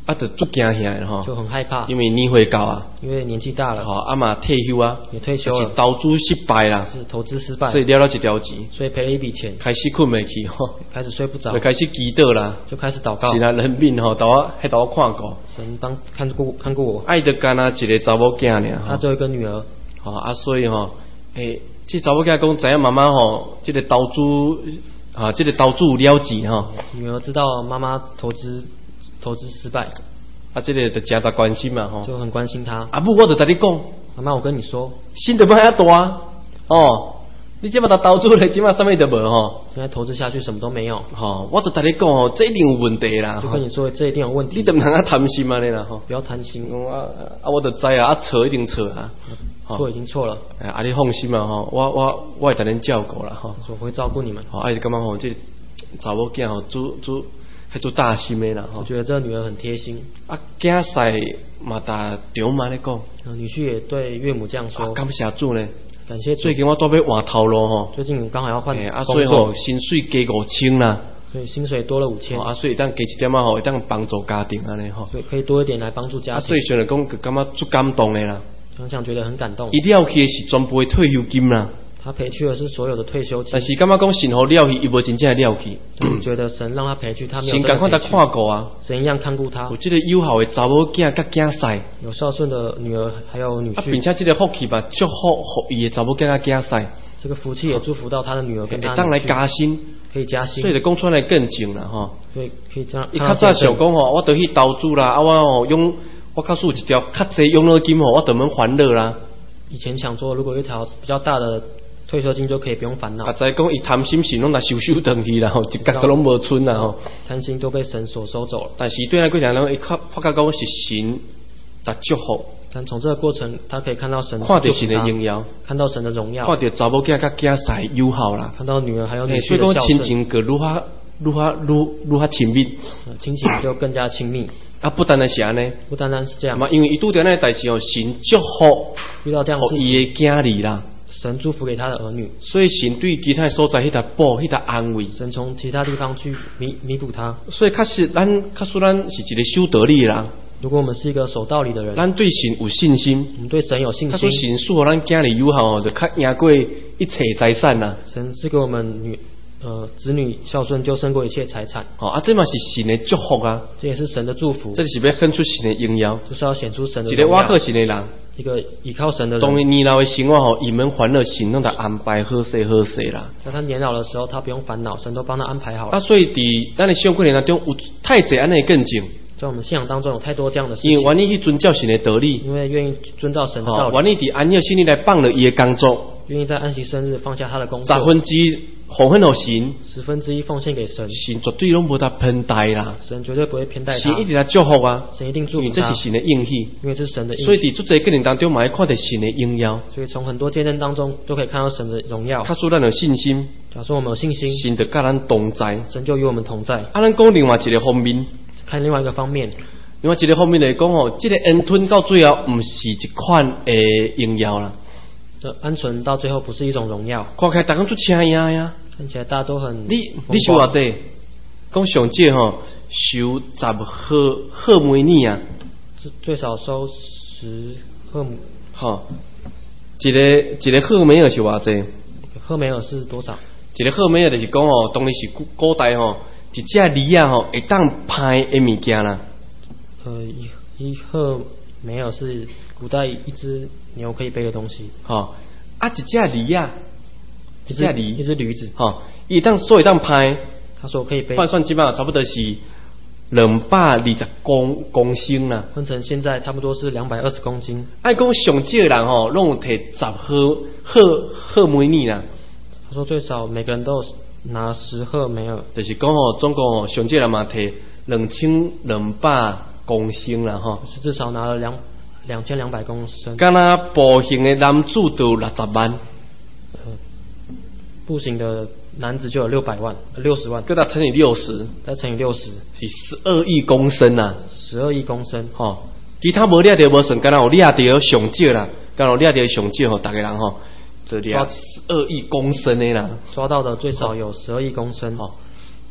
啊，就足惊吓的吼， 就很害怕， 因为年岁到啊， 因为年纪大了， 吼啊嘛退休啊， 也退休了， 是投资失败啦， 是投资失败， 所以了了一条钱， 所以赔了一笔钱， 开始困袂去吼， 开始睡不着， 就开始祈祷啦， 就开始祷告， 是啦，人命吼，到我迄到我看过， 神帮看过看过我， 爱得干那一个查某囝尔， 他只有一个女儿， 吼啊，所以吼，诶，这查某囝讲知影妈妈吼，这个投资啊，这个投资有了钱吼， 女儿知道妈妈投资投资失败。 啊，这个就真大关心嘛吼， 就很关心他。 啊，母我就甲你讲， 妈妈，我跟你说， 心就要遐大哦，你即马搭投资咧，即马啥物都无吼， 现在投资下去什么都没有。 吼，我就甲你讲哦，这一定有问题啦。 就跟你说，这一定有问题。 你都唔通啊贪心啊你啦吼， 不要贪心。 啊啊，我就知啊，啊错一定错啊， 错已经错了。 哎，啊你放心嘛吼，我我我会甲恁照顾啦吼， 我会照顾你们。 吼，啊是感觉吼，这查某囝吼，做做。还做大心的啦， 我觉得这个女儿很贴心。 啊，囝婿嘛，大丈嘛咧讲， 女婿也对岳母这样说。 啊、感谢主呢， 感谢主。 最近我都要换头路吼， 最近刚好要换工作， 啊，所以吼薪水加五千啦， 所以薪水多了五千， 啊，所以当加一点啊吼，当帮助家庭安尼吼， 所以可以多一点来帮助家庭。 啊，所以想来讲，感觉足感动的啦， 想想觉得很感动。 伊了去的是全部的退休金啦。 他赔去的是所有的退休金， 但是感觉讲神好了去，伊无真正了去。 嗯，觉得神让他赔去，他没有真的赔去。 神赶快他看过啊， 神一样看顾他。 有这个友好的查某囝甲囝婿， 有孝顺的女儿，还有女婿。 啊，并且这个福气嘛，祝福福伊的查某囝甲囝婿。 这个福气也祝福到他的女儿跟他女婿。 当来加薪， 可以加薪。 所以就讲出来更正啦吼。 所以可以这样。 伊较早想讲吼，我得去投资啦，啊我吼用我告诉一条较济养老金吼，我得免烦恼啦。 以前想说，如果有一条比较大的退休金就可以不用烦恼。 啊，再讲伊贪心神拢来收收回去啦吼，一角都拢无剩啦吼。 贪心都被神所收走了。 但是对那个人讲，伊发发觉讲是神在祝福。 但从这个过程，他可以看到神， 看到神的荣耀， 看到神的荣耀， 看到查某囝甲囝婿友好啦， 看到女儿还有女婿的孝顺。所以讲亲情个愈发愈发愈愈发亲密， 亲情就更加亲密。 啊，不单单是安尼， 不单单是这样。 嘛，因为伊拄着那个代志哦，神祝福， 遇到这样的事情， 伊的囝儿啦。 神祝福给他的儿女， 所以神对其他所在迄搭补、迄搭安慰， 神从其他地方去弥弥补他。 所以确实，咱确实咱是一个守道理的人。 如果我们是一个守道理的人， 咱对神有信心， 我们对神有信心。 他说神赐予咱囝儿友好，就较赢过一切财产啦。 神是给我们女呃子女孝顺，就胜过一切财产。 哦啊，这嘛是神的祝福啊， 这也是神的祝福。 这就是要显出神的荣耀， 就是要显出神的荣耀。一个挖克神的人。 一个依靠神的人， 当年老的生活吼，伊免烦恼，神拢得安排好势好势啦。 在他年老的时候，他不用烦恼，神都帮他安排好了。 啊，所以伫咱的信仰观念当中，有太济安尼更正。 在我们信仰当中有太多这样的事情， 因为愿意去遵照神的道理， 因为愿意遵照神的道理， 愿意伫安息心里来放了伊的工作， 愿意在安息生日放下他的工作， 十分之奉献给神， 十分之一奉献给神， 神绝对拢无得偏待啦， 神绝对不会偏待他， 神一直在祝福啊， 神一定祝福他， 因为这是神的应许， 因为这是神的应许， 所以伫足侪个人当中，嘛会看到神的荣耀， 所以从很多见证当中都可以看到神的荣耀。 他说咱有信心， 假说我们有信心， 神就甲咱同在， 神就与我们同在。 啊，咱讲另外一个方面， 看另外一个方面。 另外一个方面来讲哦，这个恩吞到最后唔是一款诶荣耀啦。 这鹌鹑到最后不是一种荣耀。 看起来大家都请呀呀， 看起来大家都很。 你你收偌济？讲上届吼收十赫赫梅尼啊， 最少收十赫姆。 吼，一个一个赫梅尔是偌济？ 赫梅尔是多少？ 一个赫梅尔就是讲哦，当然是古古代吼，一只梨啊吼会当拍的物件啦。 呃，一一赫梅尔是古代一只牛可以背的东西。 吼，啊，一只梨啊，一只梨， 一只驴子。 吼，伊当所以当拍， 他说可以背。 换算基本上差不多是两百二十公公升啦。 换成现在差不多是两百二十公斤。 按讲上少人吼，拢有摕十赫赫赫梅尼啦。 他说最少每个人都有拿十赫梅尔， 就是讲吼，总共吼上少人嘛摕两千两百公升啦吼， 至少拿了两两千两百公升。 敢若步行的男子都有六十万， 呃，步行的男子就有六百万，六十万， 搁再乘以六十， 再乘以六十， 是十二亿公升呐、啊， 十二亿公升吼。其他无掠着无算，敢若有掠着上少啦，敢若掠着上少吼，逐个人吼。这掠十二亿公升的啦， 抓到的最少有十二亿公升。 哦，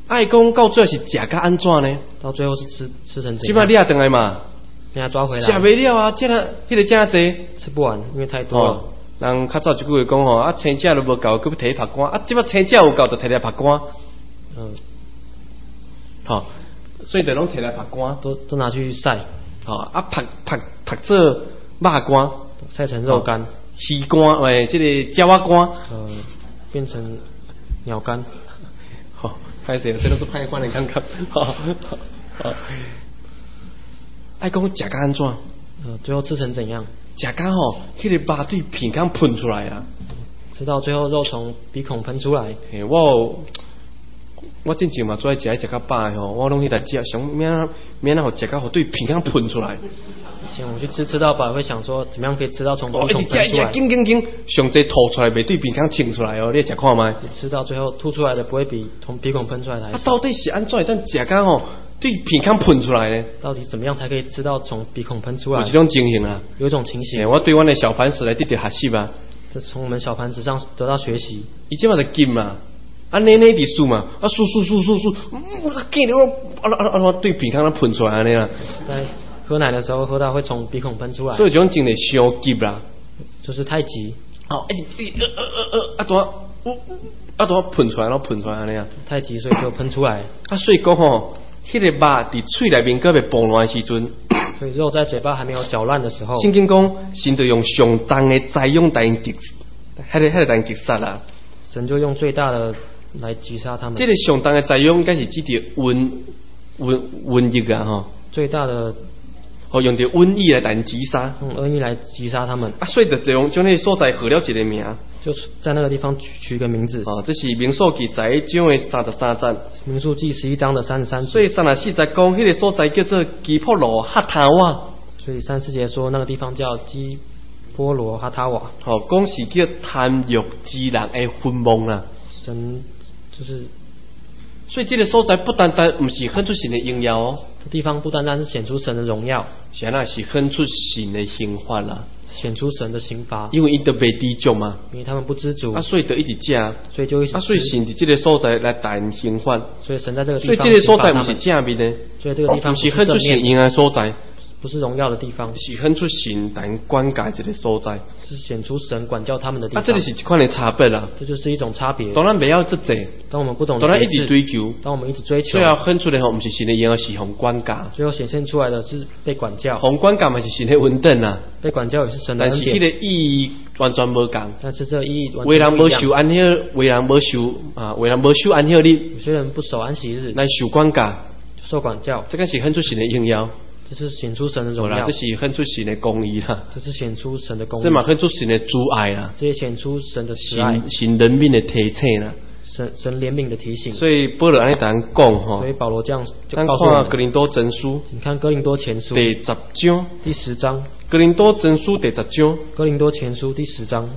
爱讲到最后是食甲安怎呢？ 到最后是吃吃成怎即摆样？ 你也回来嘛， 现在抓回来， 食袂了啊！这个迄个真济， 吃不完，因为太多了。 哦，人较早一句话讲吼，啊青椒都无够，佮要摕去拍干，啊即摆青椒有够，就摕来拍干， 嗯， 吼、所以就拢摕来拍干， 都都拿去晒， 吼、啊拍拍拍做肉干、 晒成肉干， 鱼干，喂，即、个鸟仔干， 呃，变成鸟干。 吼、歹势，这都是歹款的感觉，吼、吼、吼。爱讲食甲安怎？ 呃，最后吃成怎样？ 食甲吼，迄、那个肉对鼻孔喷出来啦。 吃到最后肉从鼻孔喷出来。 嘿，我我之前嘛最爱食迄食甲饱的吼，我拢迄来食，想免免让互食甲互对鼻孔喷出来。 以前我去吃吃到饱，会想说怎么样可以吃到从鼻哦， 孔一直食喷出来。 紧紧紧，上济吐出来袂对鼻孔清出来哦，你食看觅。 吃到最后吐出来的不会比从鼻孔喷出来的还啊， 少。 到底是安怎会当食甲吼对鼻孔喷出来呢？ 到底怎么样才可以吃到从鼻孔喷出来？ 有一种情形啊， 有一种情嘿形， 我对阮的小磐石来得到学习啊。 这从我们小盘子上得到学习。 伊即嘛是金嘛，啊奶奶伫输嘛，啊输输输输输，嗯，我见了啊啊啊啊对鼻孔喷出来安尼啦。 在喝奶的时候喝到会从鼻孔喷出来， 所以这种真的伤急啦。 就是太急。 哦，一直呃呃呃呃，啊多啊多喷出来，然后喷出来安尼啊。 太急，所以就喷出来。 啊，所以讲吼，迄、那个肉伫喙内面搁未崩烂的时阵， 所以肉在嘴巴还没有搅乱的时候， 圣经讲，神就用上重的灾用来击，迄个迄个来击杀啦。 神就用最大的来击杀他们。 这个上重的灾用应该是指着瘟瘟瘟疫啊吼， 最大的哦用着瘟疫来来击杀。 用瘟疫来击杀他们。 啊，所以就用将那个所在合了一个名。 就是在那个地方取取一个名字。 哦，这是民数记十一章的三十三节。 民数记十一章的三十三节。 所以三十四节讲，迄、那个所在叫做基普罗哈塔瓦。 所以三四节说那个地方叫基波罗哈塔瓦。 哦，讲是叫贪欲之人的坟墓啦。 神就是， 所以这个所在不单单不是很出神的荣耀哦， 这地方不单单是显出神的荣耀， 是那是很出神的刑罚啦。 显出神的刑罚， 因为伊都被知足嘛， 因为他们不知足， 啊，所以就一直食， 所以就一直吃， 啊，所以神伫这个所在来担刑罚， 所以神在这个地所以方， 这个所在不是正面的， 所以这个地方不是很出神荣耀的所在， 不是荣耀的地方， 是很出神但管教这个所在， 是显出神管教他们的地方。 啊，这里是一款的差别啦， 这就是一种差别。 当然不要这济， 当我们不懂， 当然一直追求， 当我们一直追求， 最后很出的吼，不是神的荣耀，是红管教， 最后显现出来的是被管教， 红管教嘛是神的稳定啦， 被管教也是神的恩典， 但是迄个意义完全无共。 但是这个意义完全不为人无一样受安息，为人无受啊，为人无守安息日， 有些人不守安息日， 来受管教， 受管教， 这个是很出神的荣耀， 这是显出神的荣耀， 这是很出神的公义啦， 这是显出神的公义， 这嘛很出神的主爱啦， 这也显出神的慈爱， 神神人民的提醒啦， 神神怜悯的提醒。 所以保罗安尼甲咱讲吼， 所以保罗这样就咱告诉我们看哥林多前书， 你看哥林多前书第十章， 第十章， 哥林多前书第十章， 哥林多前书第十章。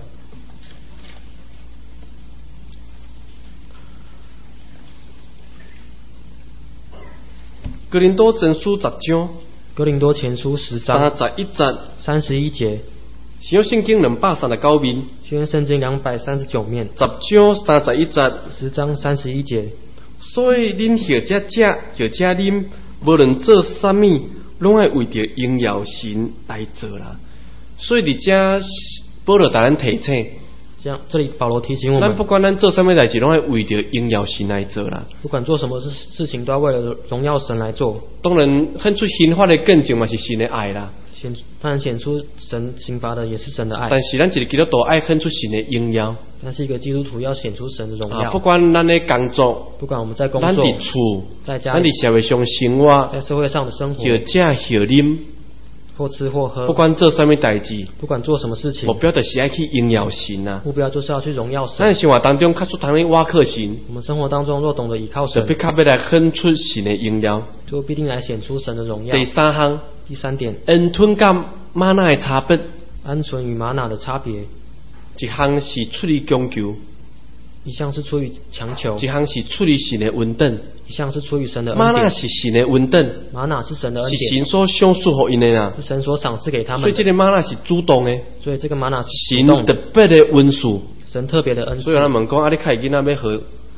哥林多前书十章， 哥林多前书十章三十一节， 三十一节， 小圣经两百三十九面， 新约圣经两百三十九面， 十章三十一节， 十章三十一节。 所以恁或者食，或者啉，无论做啥物，拢爱为着荣耀神来做啦。所以伫遮保罗甲咱提醒， 这样，这里保罗提醒我们， 咱不管咱做啥物代志，拢爱为着荣耀神来做啦。 不管做什么事事情，都要为了荣耀神来做。 当然，很出刑罚的更正嘛是神的爱啦。 显当然显出神刑罚的也是神的爱， 但是咱一个基督徒爱很出神的荣耀。 但是一个基督徒要显出神的荣耀。 啊，不管咱的工作， 不管我们在工咱作、 伫厝， 在家咱伫社会上生活， 在社会上的生活， 或食或啉， 或吃或喝， 不管做啥物代志， 不管做什么事情， 目标就是爱去荣耀神啊。 目标就是要去荣耀神。 咱生活当中，较出通去挖靠神， 我们生活当中若懂得依靠神， 就必较要来很出神的荣耀。 就必定来显出神的荣耀。 第三项， 第三点， 恩吞甲玛纳的差别， 鹌鹑与玛瑙的差别， 一项是出于供求， 一项是出于强求， 一项是出于神的稳定。 一项是出于神的玛纳恩典。 是神的稳定， 玛瑙是神的恩是典， 神所赏赐予因的啦。 是神所赏赐给他所以们的。 这个玛纳是主动的， 所以这个玛瑙是主神动的， 特别的恩赐。 神特别的恩赐。 所以有人问讲，啊，你开囡仔要学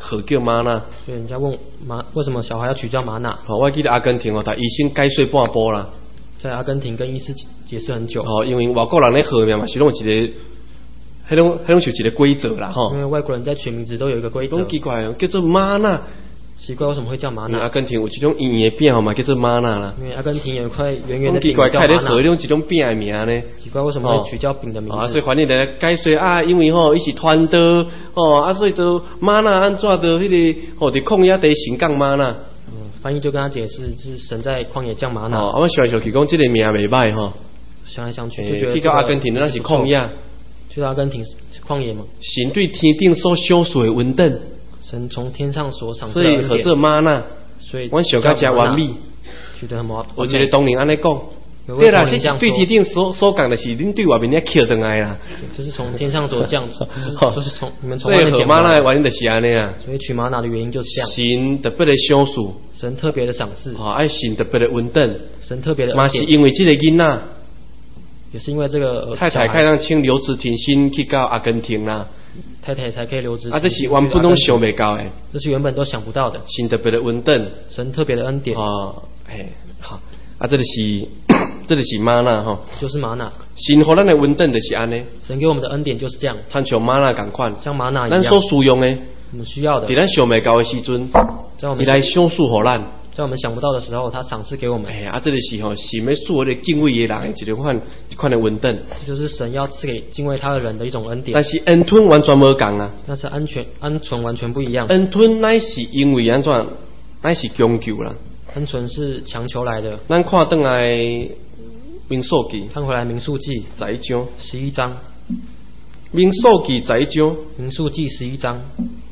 号叫玛纳。 所以人家问玛为什么小孩要取叫玛纳？ 哦，我记得阿根廷哦，他医生解释半波啦。 在阿根廷跟医师解释很久。 哦，因为外国人咧号名嘛是拢一个，迄种迄种是一个规则啦吼。 因为外国人在取名字都有一个规则。 很奇怪哦，叫做玛纳。 奇怪，为什么会叫玛纳？ 阿根廷有一种圆圆的饼吼嘛，叫做玛纳啦。 因为阿根廷有一块圆圆的饼叫玛纳。奇怪，开咧号那种一种饼的名呢？ 奇怪，为什么会取叫饼的名字？ 啊，所以反正咧解说啊，因为吼伊是传道哦，啊所以就玛纳安怎的迄个吼伫旷野地神降玛纳。 嗯，翻译就跟他解释是神在旷野降玛纳。 哦，啊我想来想去讲这个名袂歹吼。 想来想去就觉得去到阿根廷那是旷野。 去到阿根廷旷野嘛。 神对天顶所享受的恩典。 神从天上所赏赐所以合作玛纳， 所以我想到真完美， 觉得很完美。 我觉得当年安尼讲，对啦，这是对天顶所所讲的是恁对外面咧捡回来啦。 这是从天上所降，就是从你们从外面捡玛纳的原因就是安尼啊。 所以取玛纳的原因就是这样。 神特别的享受， 神特别的赏赐， 啊，爱神特别的恩典， 神特别的恩典。 嘛是因为这个囡仔， 也是因为这个太太开让请留职停薪去到阿根廷啦。 太太才可以留职。 啊，这是原本都想不到的， 这是原本都想不到的。 神特别的恩典， 神特别的恩典。 哦，哎，好，啊，这里是，这里是玛纳哈， 就是玛纳。 神给咱的恩典就是安尼， 神给我们的恩典就是这样， 参像玛纳同款， 像玛纳一样。 咱所需用的， 我们需要的， 在咱想不到的时阵，伊来享受给咱。 在我们想不到的时候，他赏赐给我们。 哎呀，啊，这里是吼，神要赐我哋敬畏的人的一种款一款的恩典。 这就是神要赐给敬畏他的人的一种恩典。 但是恩吞完全无共啊。 但是安全恩存完全不一样。 恩吞乃是因为安怎，乃是强求啦。 恩存是强求来的。 咱看转来民数记， 看回来民数记十一章， 十一章。 民数记十一章， 民数记十一章。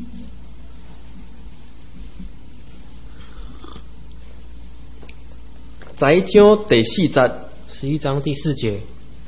十一章第四节， 十一章第四节。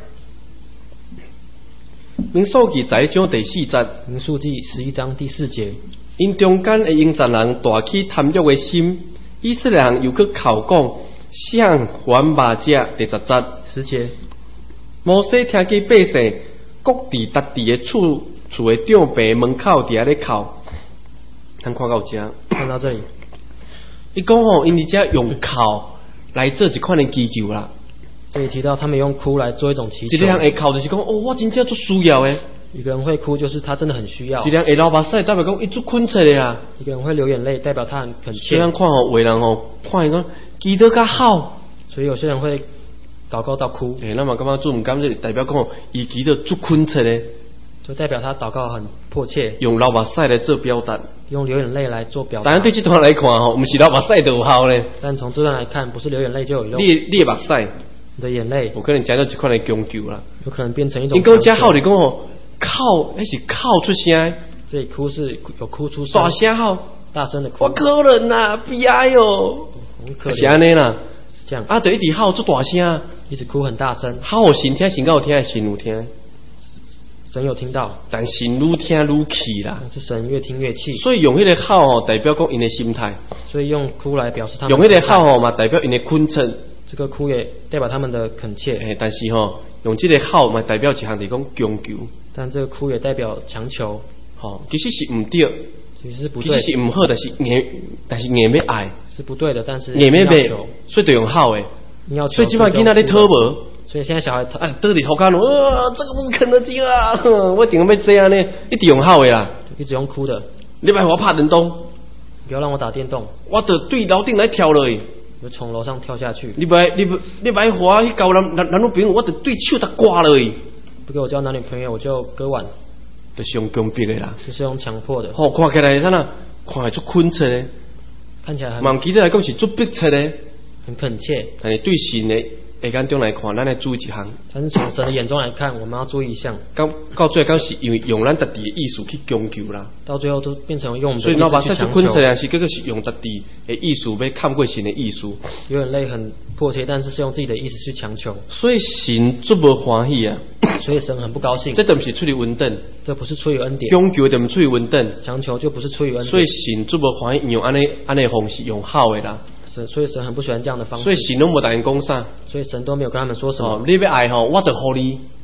民数记十一章第四节， 民数记十一章第四节。 因中间的应赞人大起贪欲的心，以色列人又去口讲向还巴者第十节。 十节。 摩西听见百姓各地各地的厝厝的长辈门口伫遐咧哭，咱看到这， 看到这里， 伊讲吼，因伫遮用哭来做一款的祈求啦。 这里提到他们用哭来做一种祈求。 一个人会哭就是讲，哦，我真正做需要的。 一个人会哭，就是他真的很需要。 一个人会流目屎，代表讲伊做恳切的啦。 一个人会流眼泪，代表他很恳切。 所以咱看吼，有的人吼，看伊讲祈祷较好， 所以有些人会祷告到哭。 诶、欸，咱嘛感觉做唔甘，这代表讲伊祈祷做恳切的， 就代表他祷告很迫切， 用流目屎来做表达， 用流眼泪来做表达。 当然对这段来看吼，唔是流目屎就有效咧。 但从这段来看，不是流眼泪就有用。 你你目屎， 你的眼泪， 有可能加到一款的强求啦。 有可能变成一种。 你讲加好，你讲吼，哭，那是哭出声。 这里哭是有哭出声。 大声吼， 大声的哭。 我可怜呐，悲哀哟， 很可怜。 是安尼啦， 是这样。 啊，就一直吼做大声， 一直哭很大声。 好有神听，神有听，神有听。 神有听到， 但神愈听愈气啦。 是神越听越气。 所以用迄个哭吼，代表讲因的心态。 所以用哭来表示他们。 用迄个哭吼嘛，代表因的恳切。 这个哭也代表他们的恳切。 诶，但是吼，用这个哭嘛，代表一项是讲强求。 但这个哭也代表强求。 吼，其实是唔对。 其实是不对。 其实是唔好，但是硬，但是硬要爱。 是不对的，但是硬要爱，所以就用哭的。 你要求。 所以即摆囡仔咧讨无。 所以现在小孩啊，倒伫头壳咯，啊，这个不是肯德基啊，我一定要这样呢，一直用哭的啦， 一直用哭的。 你别我拍电动， 不要让我打电动， 我就对楼顶来跳落去， 就从楼上跳下去。 你别你别你别我去交男男男女朋友，我就对手他挂落去。 不给我交男女朋友，我就割腕。 就是用强迫的啦， 就是用强迫的。 好、哦，看起来啥呐？看起来足恳切的， 看起来很。 蛮其实来讲是足迫切的， 很恳切。 但是对神的。诶，眼中来看，咱来注意一项。 但是从神的眼中来看，我们要注意一项。 到到最后，是因为用咱自己的意思去强求啦。 到最后都变成用我们的意思去强求。所以，那把困起来是，这个是用自己的意思要看过神的意思。 有点累，很迫切，但是是用自己的意思去强求。 所以神足无欢喜啊。 所以神很不高兴。 这都不是出于恩典。 这不是出于恩典。 强求就不出于恩典。 强求就不是出于恩典。 所以神足无欢喜用安尼安尼方式用好的啦。 神，所以神很不喜欢这样的方式。 所以神都无答应讲啥。 所以神都没有跟他们说什么。 哦，你要爱吼，我就予你。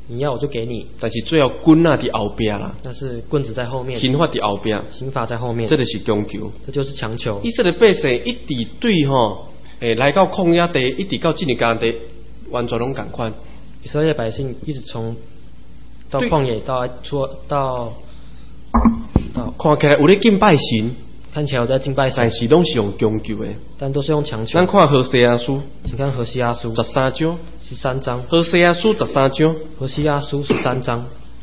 你要我就给你， 但是最后棍啊伫后边啦， 但是棍子在后面， 刑法伫后边， 刑法在后面， 这就是强求， 这就是强求。 以色列百姓一直对吼，诶，来到旷野地，一直到这个干地，完全拢共款。 以色列百姓一直从到旷野到出到到， 看起来有咧敬拜神， 看起来我在敬拜神， 但是拢是用强求的， 但都是用强求。 咱看何西阿书， 请看何西阿书十三章， 十三章。 何西阿书十三章， 何西阿书十三章。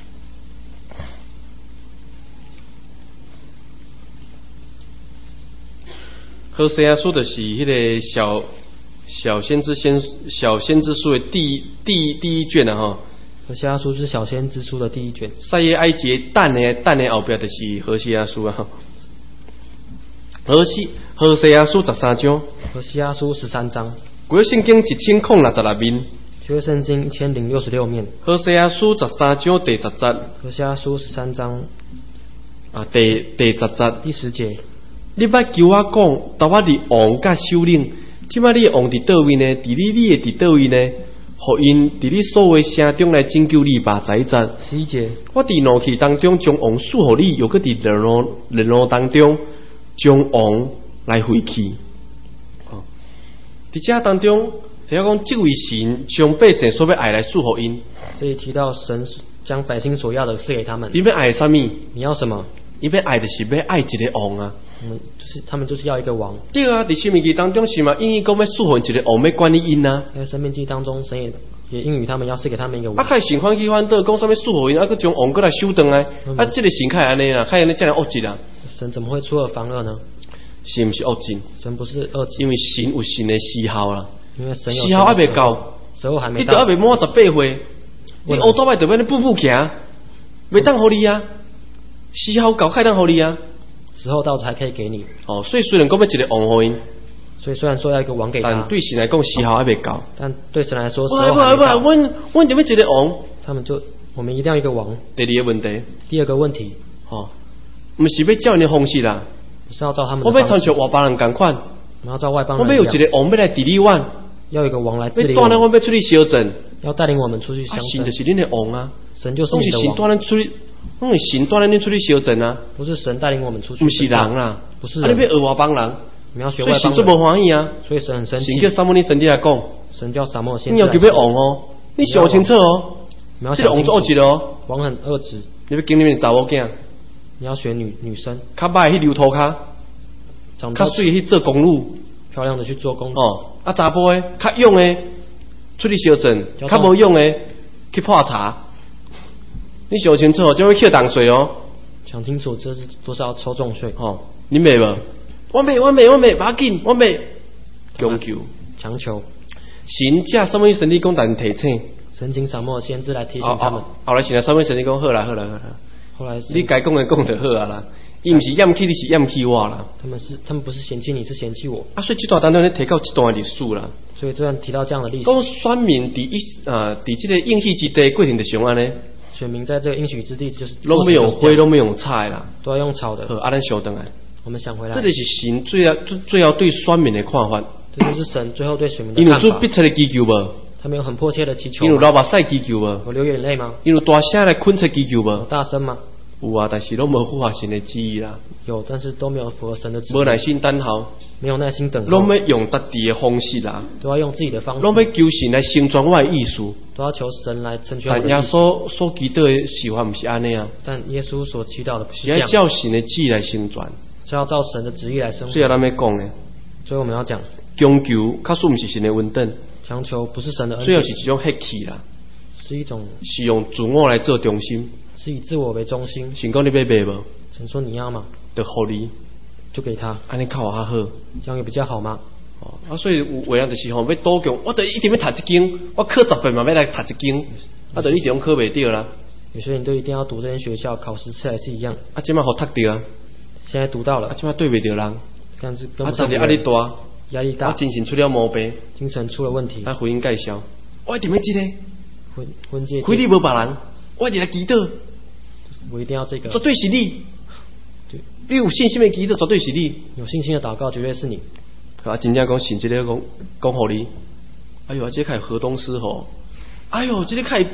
何西阿书就是迄个小小先知先小先知书的第第第一卷啊吼。 何西阿书是小先知书的第一卷。 西耶埃及等的等的后边就是何西阿书啊。何西何西阿书十三章。 何西阿书十三章。 旧约圣经一千零六十六面。 旧约圣经一千零六十六面。 何西阿书十三章第十节。 何西阿书十三章啊第第十节第十节。 你捌求我讲，当我伫王甲首领，即摆你王伫倒位呢？伫你你会伫倒位呢？互因伫你所有城中来拯救你吧，十一节。 十一节。我伫怒气当中将王赐互你，又搁伫热怒热怒当中将王来废弃。哦，伫这当中，就要讲这位神将百姓所要爱来赐互因。 这里提到神将百姓所要的赐给他们。 你要爱什么？ 你要什么？ 你要爱的是要爱一个王啊。 嗯，就是他们就是要一个王。 对啊，伫申命记当中是嘛，应许讲要赐予一个王，要管理因啊。 在申命记当中，神也也应许他们要赐给他们一个王。 啊，开神反去反倒，讲啥物赐予因，啊，佮将王过来收回来，嗯、啊，这个神开安尼啦，开安尼这样恶质啊。 神怎么会出尔反尔呢？ 是毋是恶质？ 神不是恶质， 因为神有神的时效啦。 因为神有时效还未到， 时候还没到， 你都还未满十八岁，你乌多摆就要你步步行，未当互你啊。时效到，开当互你啊。 时候到才可以给你。 哦，所以虽然讲要一个王互因， 所以虽然说要一个王给他， 但对神来讲时效还未到。 但对神来说，时候还没到。 不不，阮阮就要一个王。 他们就我们一定要一个王。 第二个问题。 第二个问题。 哦，唔是要照你的方式啦。 是要照他们的方式。我要传像外邦人共款。 我们要照外邦人。 我要有一个王要来治理阮。 要有一个王来治理。 要带领我们出去小镇。 要带领我们出去乡镇。 神就是恁的王啊。 神就是你的王。 神带领出去。因为神带领你出去小镇啊， 不是神带领我们出去， 不是人啦， 不是人。啊，你要学外邦人， 你要学外邦人， 所以神就无欢喜啊。 所以神很生气。 神叫撒母耳先知来讲， 神叫撒母耳先知。 你要叫要王哦，你想清楚哦，这个王做恶质哦， 王很恶质。 你要经历面查某囝， 你要学女女生， 较歹去留涂骹，较水去做公路， 漂亮的去做公路。 哦，啊查甫诶，较勇诶，出去小镇，较无勇诶，去破茶。你想清楚，就会扣重税哦。 想清楚，这是都是要抽重税哦。你买无？我买，我买，我买，把紧，我买。强求， 强求。 神叫什么神力讲，但提醒。 神请撒母耳先知来提醒他们。 后来神来什么神力讲，好啦，好啦，好啦。 后来你该讲的讲就好啊啦。伊毋是厌弃你，是厌弃我啦。 他们是，他们不是嫌弃你，是嫌弃我。 啊，所以这段当中咧提到这段历史啦。 所以这段提到这样的历史。 讲选民伫一啊，伫这个应许之地过程就上安尼。 选民在这个应许之地，就是都没有灰，都没有菜啦， 都要用炒的。 好，阿咱想回来， 我们想回来， 这就是神最要最要对选民的看法。 这就是神最后对选民的看法。 因有做逼切的祈求无？ 他们有很迫切的祈求。 因有流目屎祈求无？ 有流眼泪吗？ 因有大声来恳切祈求无？ 大声吗？ 有啊，但是都无符合神的旨意啦。 有，但是都没有符合神的旨意。 无耐心等候， 没有耐心等候。 拢要用特地的方式啦， 都要用自己的方式。 拢要求神来成全我的意思。 都要求神来成全我的意思。 但耶稣所祈祷的想法不是安尼啊。 但耶稣所祈祷的不是这样。是要照神的旨意来成全。 是要照神的旨意来生活。 所以咱要讲呢。 所以我们要讲， 强求，确实不是神的恩典。 强求不是神的恩典。 虽然是一种血气啦， 是一种是用自我来做中心， 是以自我为中心。 神讲你要买无？ 神说你要吗？ 就互你， 就给他。 安尼较好， 这样也比较好吗？ 哦，啊，所以有为人就是吼，要多强，我得一定要读一经，我考十遍嘛要来读一经，啊，就一定考袂着啦。 有些人都一定要读这间学校，考十次还是一样。 啊，今麦好读着啊， 现在读到了。 啊，今麦对袂着人， 但是跟不上。啊，压力大， 压力大， 我精神出了毛病， 精神出了问题。 啊，婚姻介绍，我一定要这个婚婚介， 非你无别人，我一定来祈祷， 我一定要这个， 绝对是你。你有信心的祈祷，绝对是你； 有信心的祷告，绝对是你。 啊，真正讲信这个讲讲互你，哎呦，这个开河东狮吼，哎呦，这个开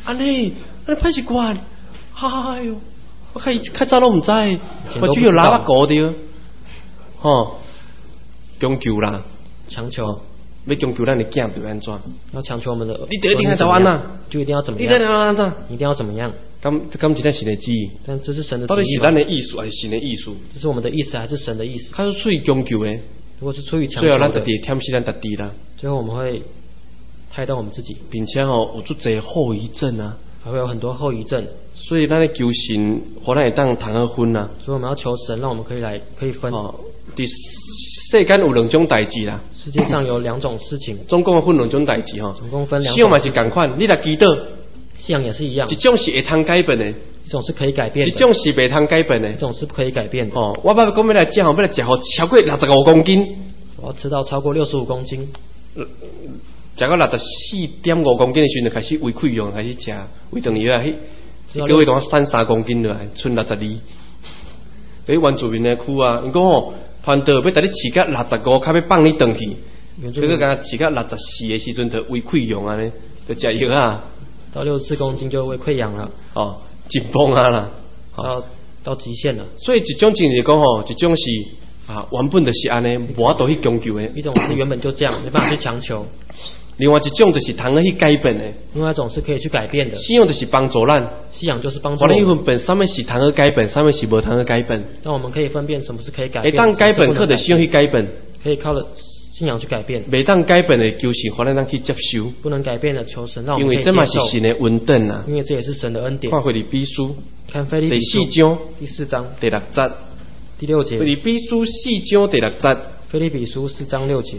安尼安尼歹习惯，哎哟，我较较早都唔知，我只有喇叭鼓着，吼，强求啦， 强求， 要强求咱的囝对安怎？ 要强求我们的， 你就一定要怎么样？ 就一定要怎么样？ 你一定要安怎？ 一定要怎么样？ 咁咁，真係神的旨意。 但这是神的旨意。 到底是咱的意思还是神的意思？ 这是我们的意思还是神的意思？ 它是出于强求的。 如果是出于强求的， 最后咱特地添死咱特地啦。 最后我们会害到我们自己， 并且吼有足侪后遗症啊， 还会有很多后遗症。 所以咱的求神，互咱会当谈好分啊。 所以我们要求神，让我们可以来可以分。 哦，伫世间有两种代志啦。 世界上有两种事情， 总共分两种代志吼。 总共分两种。 信仰嘛是共款，你来祈祷， 信仰也是一样。 一种是会通改变的， 一种是可以改变的， 一种是袂通改变的， 一种是不可以改变的。 哦，我要讲要来食吼，要来食吼超过六十五公斤， 我要吃到超过六十五公斤。 食到六十四点五公斤的时候，就开始胃溃疡，开始食胃肠药啊，迄一个月同我瘦三公斤落来，剩六十二。喺原住民的区啊，因讲吼，团队要带你饲到六十五，较要放你转去，结果甲饲到六十四的时阵，就胃溃疡啊呢，就食药啊。 到六十四公斤就胃溃疡了， 哦，紧绷啊啦， 到到极限了。 所以一种情形讲吼，一种是啊原本就是安尼，无法度去强求的； 一种是原本就这样，没办法去强求。 另外一种就是通去改变的， 另外一种是可以去改变的。 信仰就是帮助咱， 信仰就是帮助我们。分辨什么是通去改变，什么是无通去改变。 那我们可以分辨什么是可以改变。 会当改变，靠着信仰去改变。 可以靠着信仰去改变。 袂当改变的，求神，互咱去接受。 不能改变的，求神让我们可以接受。因为这嘛是神的恩典啊。 因为这也是神的恩典。 看腓立比书， 看腓立比书第四章第四章第六节， 第六节。 腓立比书四章第六节。 腓立比书四章六节。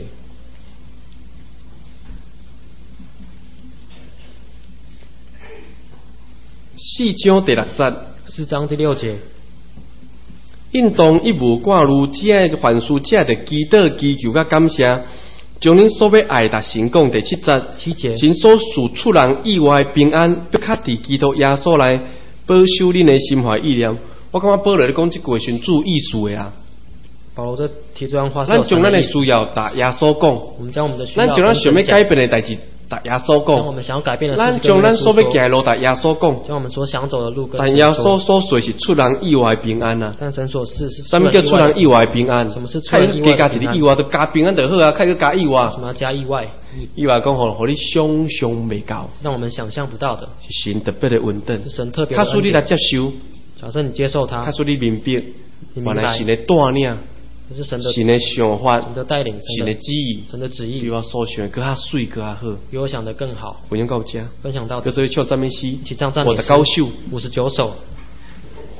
四章第六节， 四章第六节。 应当一无挂虑，只爱凡事只爱的祈祷、祈求甲感谢，将恁所要爱达成功。第七节， 七节， 神所赐出人意外平安，必较伫基督耶稣内保守恁的心怀意念。我感觉保罗咧讲即句是主意思的啊。 保罗这提这段话是咱将咱的需要达耶稣讲， 我们将我们的需要， 咱将咱想要改变的代志。达耶稣讲， 我们想要改变的， 咱将咱所要行的路达耶稣讲， 将我们所想走的路跟。 但耶稣所说是出人意外平安啊！ 但神所示是什么叫出人意外平安？ 什么是出人意外平安？ 加一个意外，就加平安就好啊！开个加意外， 什么要加意外？ 意外讲，互互你想象未到， 让我们想象不到的， 是神特别的稳定， 是神特别的恩典。 他说你来接受， 假设你接受他， 他说你明白，原来神的带领。 这是神的神的想法， 神的带领， 神的旨意， 神的旨意比我所想更较水更较好， 比我想的更好。 分享到这， 分享到这，就是唱赞美诗， 一起唱赞美诗， 五十九首， 五十九首。